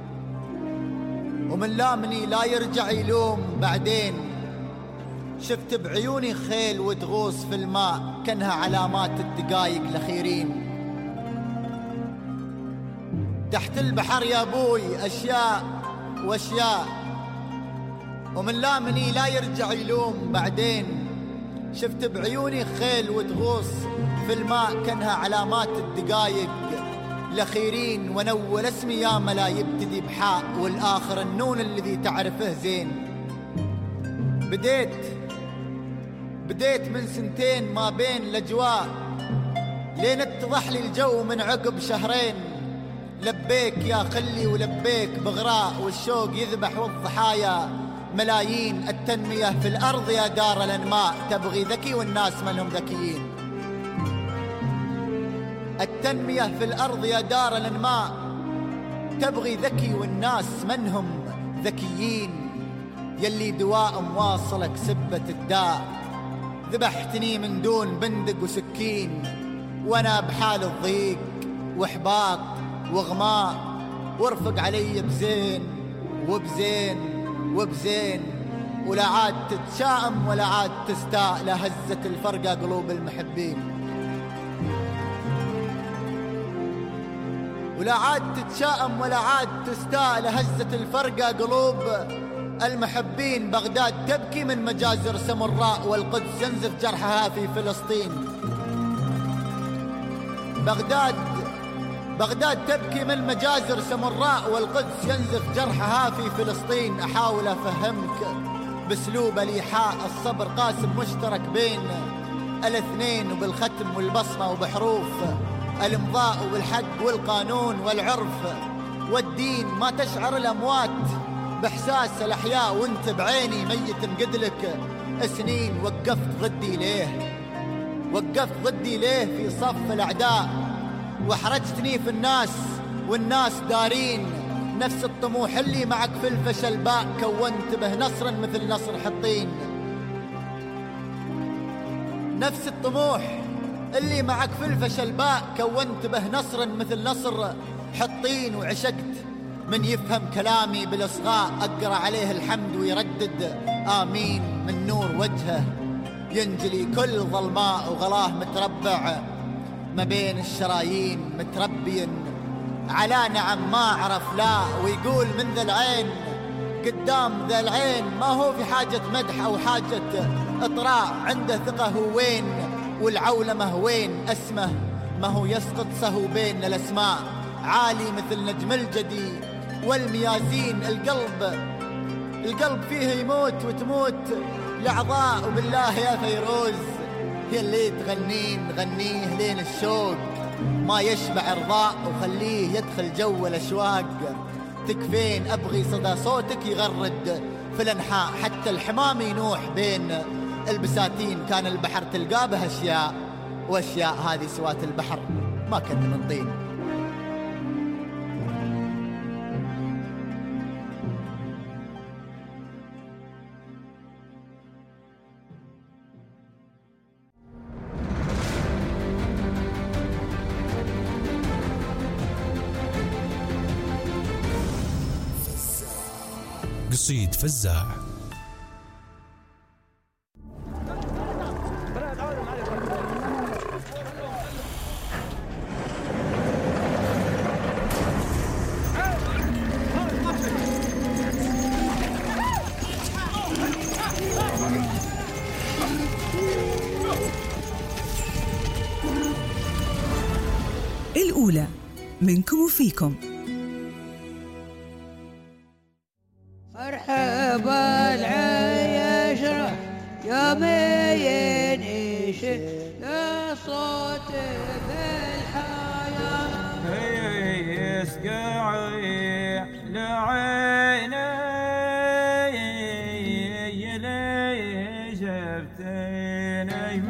ومن لامني لا يرجع يلوم بعدين. شفت بعيوني خيل وتغوص في الماء كانها علامات الدقايق الأخيرين. تحت البحر يا أبوي أشياء وأشياء، ومن لامني لا يرجع يلوم بعدين. شفت بعيوني خيل وتغوص في الماء كانها علامات الدقايق الأخيرين. ونول اسمي يا ملا يبتدي بحاء والآخر النون الذي تعرفه زين. بديت بديت من سنتين ما بين الأجواء، لين اتضح لي الجو من عقب شهرين. لبيك يا خلي ولبيك بغراء، والشوق يذبح والضحايا ملايين. التنمية في الأرض يا دار الأنماء تبغي ذكي والناس منهم ذكيين. التنمية في الأرض يا دار الأنماء تبغي ذكي والناس منهم ذكيين. يلي دواء مواصلك سبة الداء، ذبحتني من دون بندق وسكين. وانا بحال الضيق واحباط واغماء، وارفق علي بزين وبزين وبزين. ولا عاد تتشائم ولا عاد تستاء، لهزة الفرقة قلوب المحبين. ولا عاد تتشائم ولا عاد تستاء، لهزة الفرقة قلوب المحبين. بغداد تبكي من مجازر سمراء، والقدس ينزف جرحها في فلسطين. بغداد بغداد تبكي من مجازر سمراء، والقدس ينزف جرحها في فلسطين. أحاول أفهمك باسلوب الإيحاء، الصبر قاسم مشترك بين الاثنين، وبالختم والبصمة وبحروف الامضاء، وبالحق والقانون والعرف والدين. ما تشعر الأموات بإحساس الأحياء، وانت بعيني ميت مقدلك سنين. وقفت ضدي ليه وقفت ضدي ليه في صف الأعداء، وحرجتني في الناس والناس دارين. نفس الطموح اللي معك في الفشل باء، كونت به نصرا مثل نصر حطين. نفس الطموح اللي معك في الفشل باء، كونت به نصرا مثل نصر حطين. وعشقت من يفهم كلامي بالإصغاء أقرأ عليه الحمد ويردد آمين من نور وجهه، ينجلي كل ظلماء وغلاه متربع ما بين الشرايين متربي على نعم ما أعرف لا، ويقول من ذا العين قدام ذا العين ما هو في حاجة مدح أو حاجة إطراء، عنده ثقة هو وين والعولمة وين، اسمه ما هو يسقط سهو بين الأسماء، عالي مثل نجم الجدي والميازين، القلب القلب فيه يموت وتموت الأعضاء، وبالله يا فيروز يا اللي تغنين غنيه لين الشوق ما يشبع رضاء، وخليه يدخل جو الأشواق، تكفين أبغي صدى صوتك يغرد في الأنحاء، حتى الحمام ينوح بين البساتين، كان البحر تلقى به أشياء وأشياء هذه سوات البحر ما كنت من طين. قصيد فزاع. الأولى منكم وفيكم. مرحبا العيش يومين إيش الصوت بالحياة يسقعي لعيني يلي شفتيني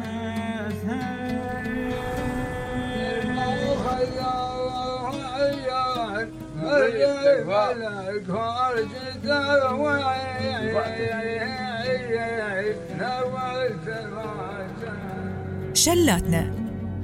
شلاتنا.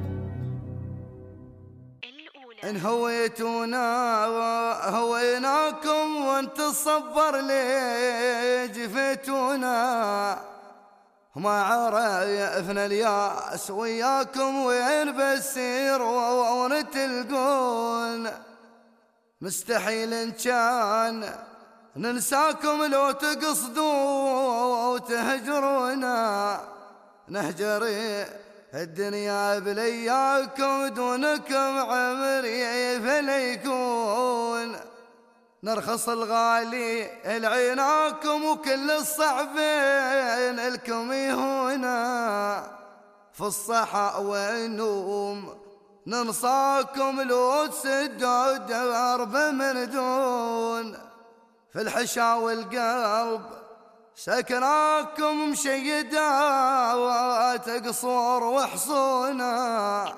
إن هويتونا هويناكم وانت الصبر لي جفيتونا، ما عرفنا الياس وياكم وين بسير ونتلقون، مستحيل إن كان ننساكم لو تقصدوا وتهجرونا، نهجري الدنيا بلياكم دونكم عمري فليكون، نرخص الغالي العيناكم وكل الصعبين الكم يهونا، في الصحاء والنوم ننصاكم لو تسدوا درب من دون، في الحشا والقلب سكناكم مشيدات قصور وحصونا،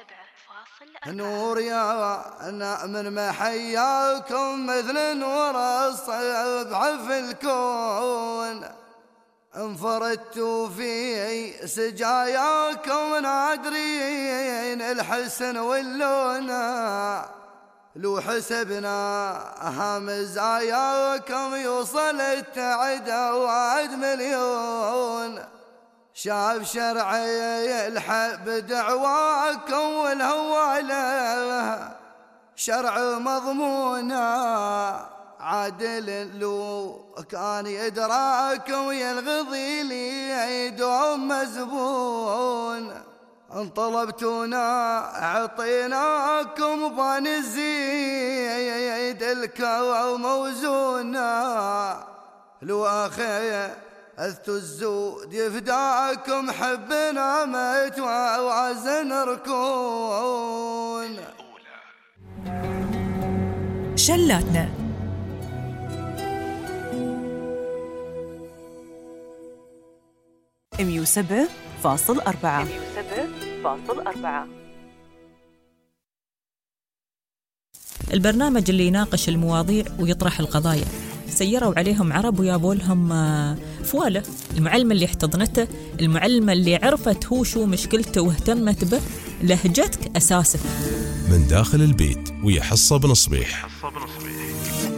نور يا من محياكم مثل نور الصبح في الكون، انفردتوا في سجاياكم نادرين الحسن واللونا، لو حسبنا مزاياكم يوصل التعداد مليون، شاف شرعي الحب دعواكم والهواله شرع مضمونا، عادل لو كان يدراكم يلغضي لي يدوم مزبون، ان طلبتونا اعطيناكم بان الزيد الكوى موزونا، لو اخي اذت الزود يفداكم حبنا ما يتوازن ركون. شلاتنا. مية وسبعة فاصل أربعة. مية وسبعة فاصل أربعة. البرنامج اللي يناقش المواضيع ويطرح القضايا، سيروا عليهم عرب ويابوا لهم فواله، المعلمة اللي احتضنته، المعلمة اللي عرفت هو شو مشكلته واهتمت به، لهجتك أساسك. من داخل البيت ويا حصة بن صبيح.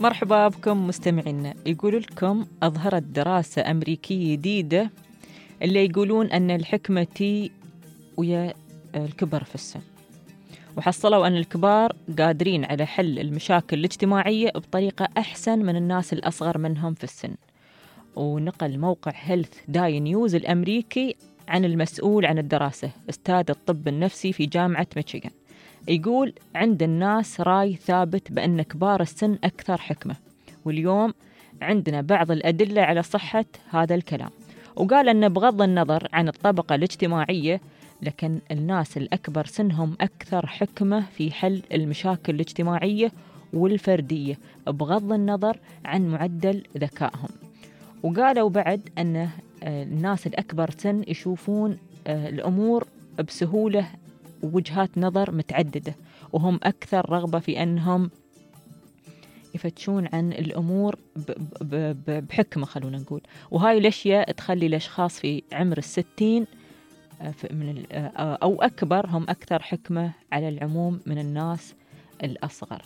مرحبا بكم مستمعينا. يقول لكم أظهرت دراسة أمريكية جديدة اللي يقولون أن الحكمة تي ويا الكبر في السن، وحصلوا أن الكبار قادرين على حل المشاكل الاجتماعية بطريقة أحسن من الناس الأصغر منهم في السن. ونقل موقع هيلث داي نيوز الأمريكي عن المسؤول عن الدراسة أستاذ الطب النفسي في جامعة ميشيغان، يقول عند الناس راي ثابت بأن كبار السن أكثر حكمة، واليوم عندنا بعض الأدلة على صحة هذا الكلام. وقال أن بغض النظر عن الطبقة الاجتماعية، لكن الناس الأكبر سنهم أكثر حكمة في حل المشاكل الاجتماعية والفردية بغض النظر عن معدل ذكائهم. وقالوا بعد أن الناس الأكبر سن يشوفون الأمور بسهولة ووجهات نظر متعددة، وهم أكثر رغبة في أنهم يفتشون عن الأمور بحكمة خلونا نقول. وهاي الأشياء تخلي الأشخاص في عمر الستين من أو أكبر هم أكثر حكمة على العموم من الناس الأصغر.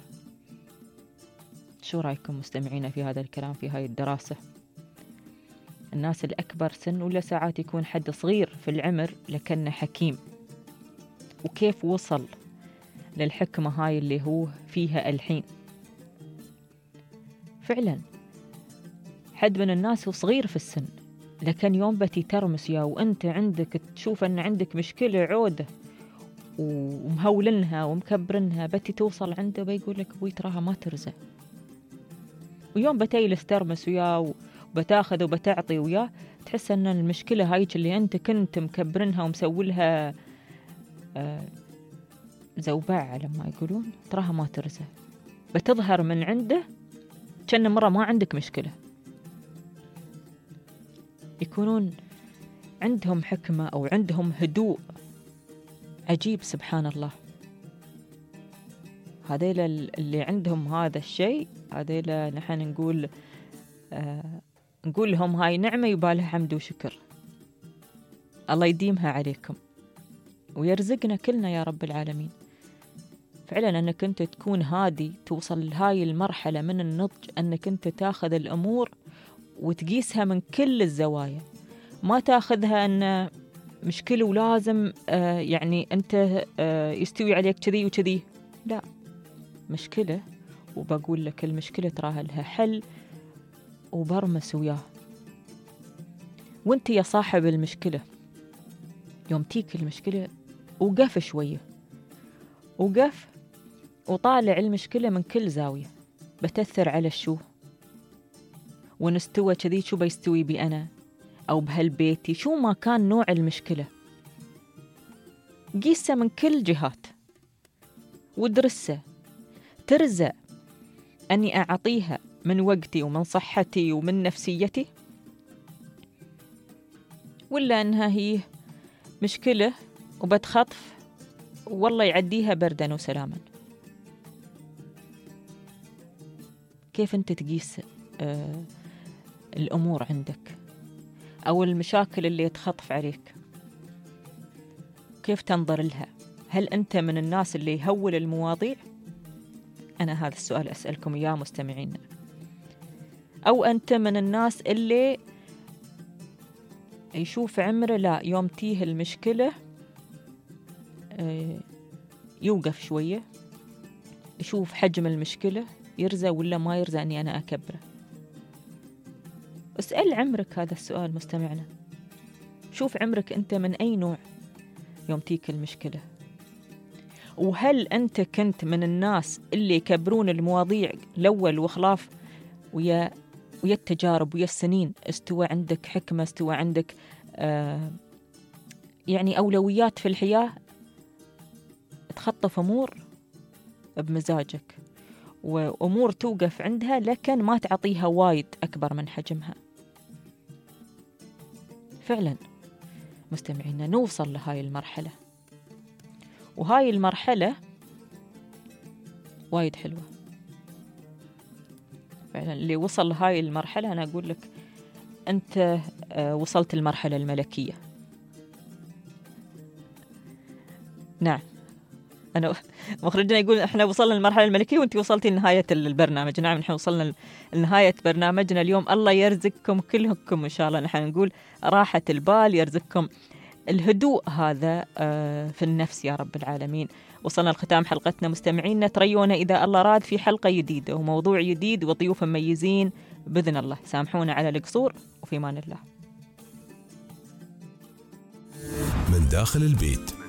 شو رأيكم مستمعين في هذا الكلام في هاي الدراسة؟ الناس الأكبر سن ولا ساعات يكون حد صغير في العمر لكنه حكيم، وكيف وصل للحكمة هاي اللي هو فيها الحين؟ فعلا حد من الناس هو صغير في السن، لكن يوم بتي ترمس يا وانت عندك تشوف ان عندك مشكلة عودة ومهولنها ومكبرنها، بتي توصل عنده بيقول لك ابوي تراها ما ترزق. ويوم بتيلس ترمس وياه وبتاخذ وبتعطي وياه، تحس ان المشكلة هايك اللي انت كنت مكبرنها ومسولها آه زوباع لما يقولون تراها ما ترزق، بتظهر من عنده كأن مرة ما عندك مشكلة. يكونون عندهم حكمة أو عندهم هدوء عجيب سبحان الله. هذيلا اللي عندهم هذا الشيء، هذيلا نحن نقول آه نقول لهم هاي نعمة يبالها حمد وشكر، الله يديمها عليكم ويرزقنا كلنا يا رب العالمين. فعلا أنك أنت تكون هادي، توصل لهاي المرحلة من النضج أنك أنت تاخذ الأمور وتقيسها من كل الزوايا، ما تاخذها أن مشكلة ولازم آه يعني أنت آه يستوي عليك كذي وكذي. لا، مشكلة وبقول لك المشكلة تراها لها حل وبرمس وياه. وانت يا صاحب المشكلة يوم تيك المشكلة وقف شوية، وقف وطالع المشكلة من كل زاوية، بتأثر على الشو ونستوى كذي، شو بيستوي بي أنا أو بهالبيتي، شو ما كان نوع المشكلة، قيسة من كل جهات ودرسة، ترزق أني أعطيها من وقتي ومن صحتي ومن نفسيتي، ولا أنها هي مشكلة وبتخطف والله يعديها بردا وسلاما. كيف أنت تقيس آه الأمور عندك أو المشاكل اللي تخطف عليك؟ كيف تنظر لها؟ هل أنت من الناس اللي يهول المواضيع؟ أنا هذا السؤال أسألكم إياه مستمعين. أو أنت من الناس اللي يشوف عمره لا يوم تيه المشكلة يوقف شوية، يشوف حجم المشكلة يرزى ولا ما يرزى أني أنا أكبره؟ اسأل عمرك هذا السؤال مستمعنا، شوف عمرك أنت من أي نوع يوم تيك المشكلة، وهل أنت كنت من الناس اللي يكبرون المواضيع الأول وخلاف ويا ويا التجارب ويا السنين استوى عندك حكمة، استوى عندك آه يعني أولويات في الحياة، تخطف أمور بمزاجك وأمور توقف عندها لكن ما تعطيها وايد أكبر من حجمها؟ فعلا مستمعينا نوصل لهاي المرحلة، وهاي المرحلة وايد حلوة فعلا. اللي وصل لهاي المرحلة أنا أقول لك أنت وصلت المرحلة الملكية. نعم أنا مخرجنا يقول إحنا وصلنا للمرحلة الملكية وأنت وصلتي لنهاية البرنامج. نعم نحن وصلنا لنهاية برنامجنا اليوم. الله يرزقكم كلكم إن شاء الله. نحن نقول راحة البال، يرزقكم الهدوء هذا في النفس يا رب العالمين. وصلنا لختام حلقتنا مستمعينا، تريونا إذا الله راد في حلقة جديدة وموضوع جديد وضيوف مميزين بإذن الله. سامحونا على القصور وفي أمان الله. من داخل البيت.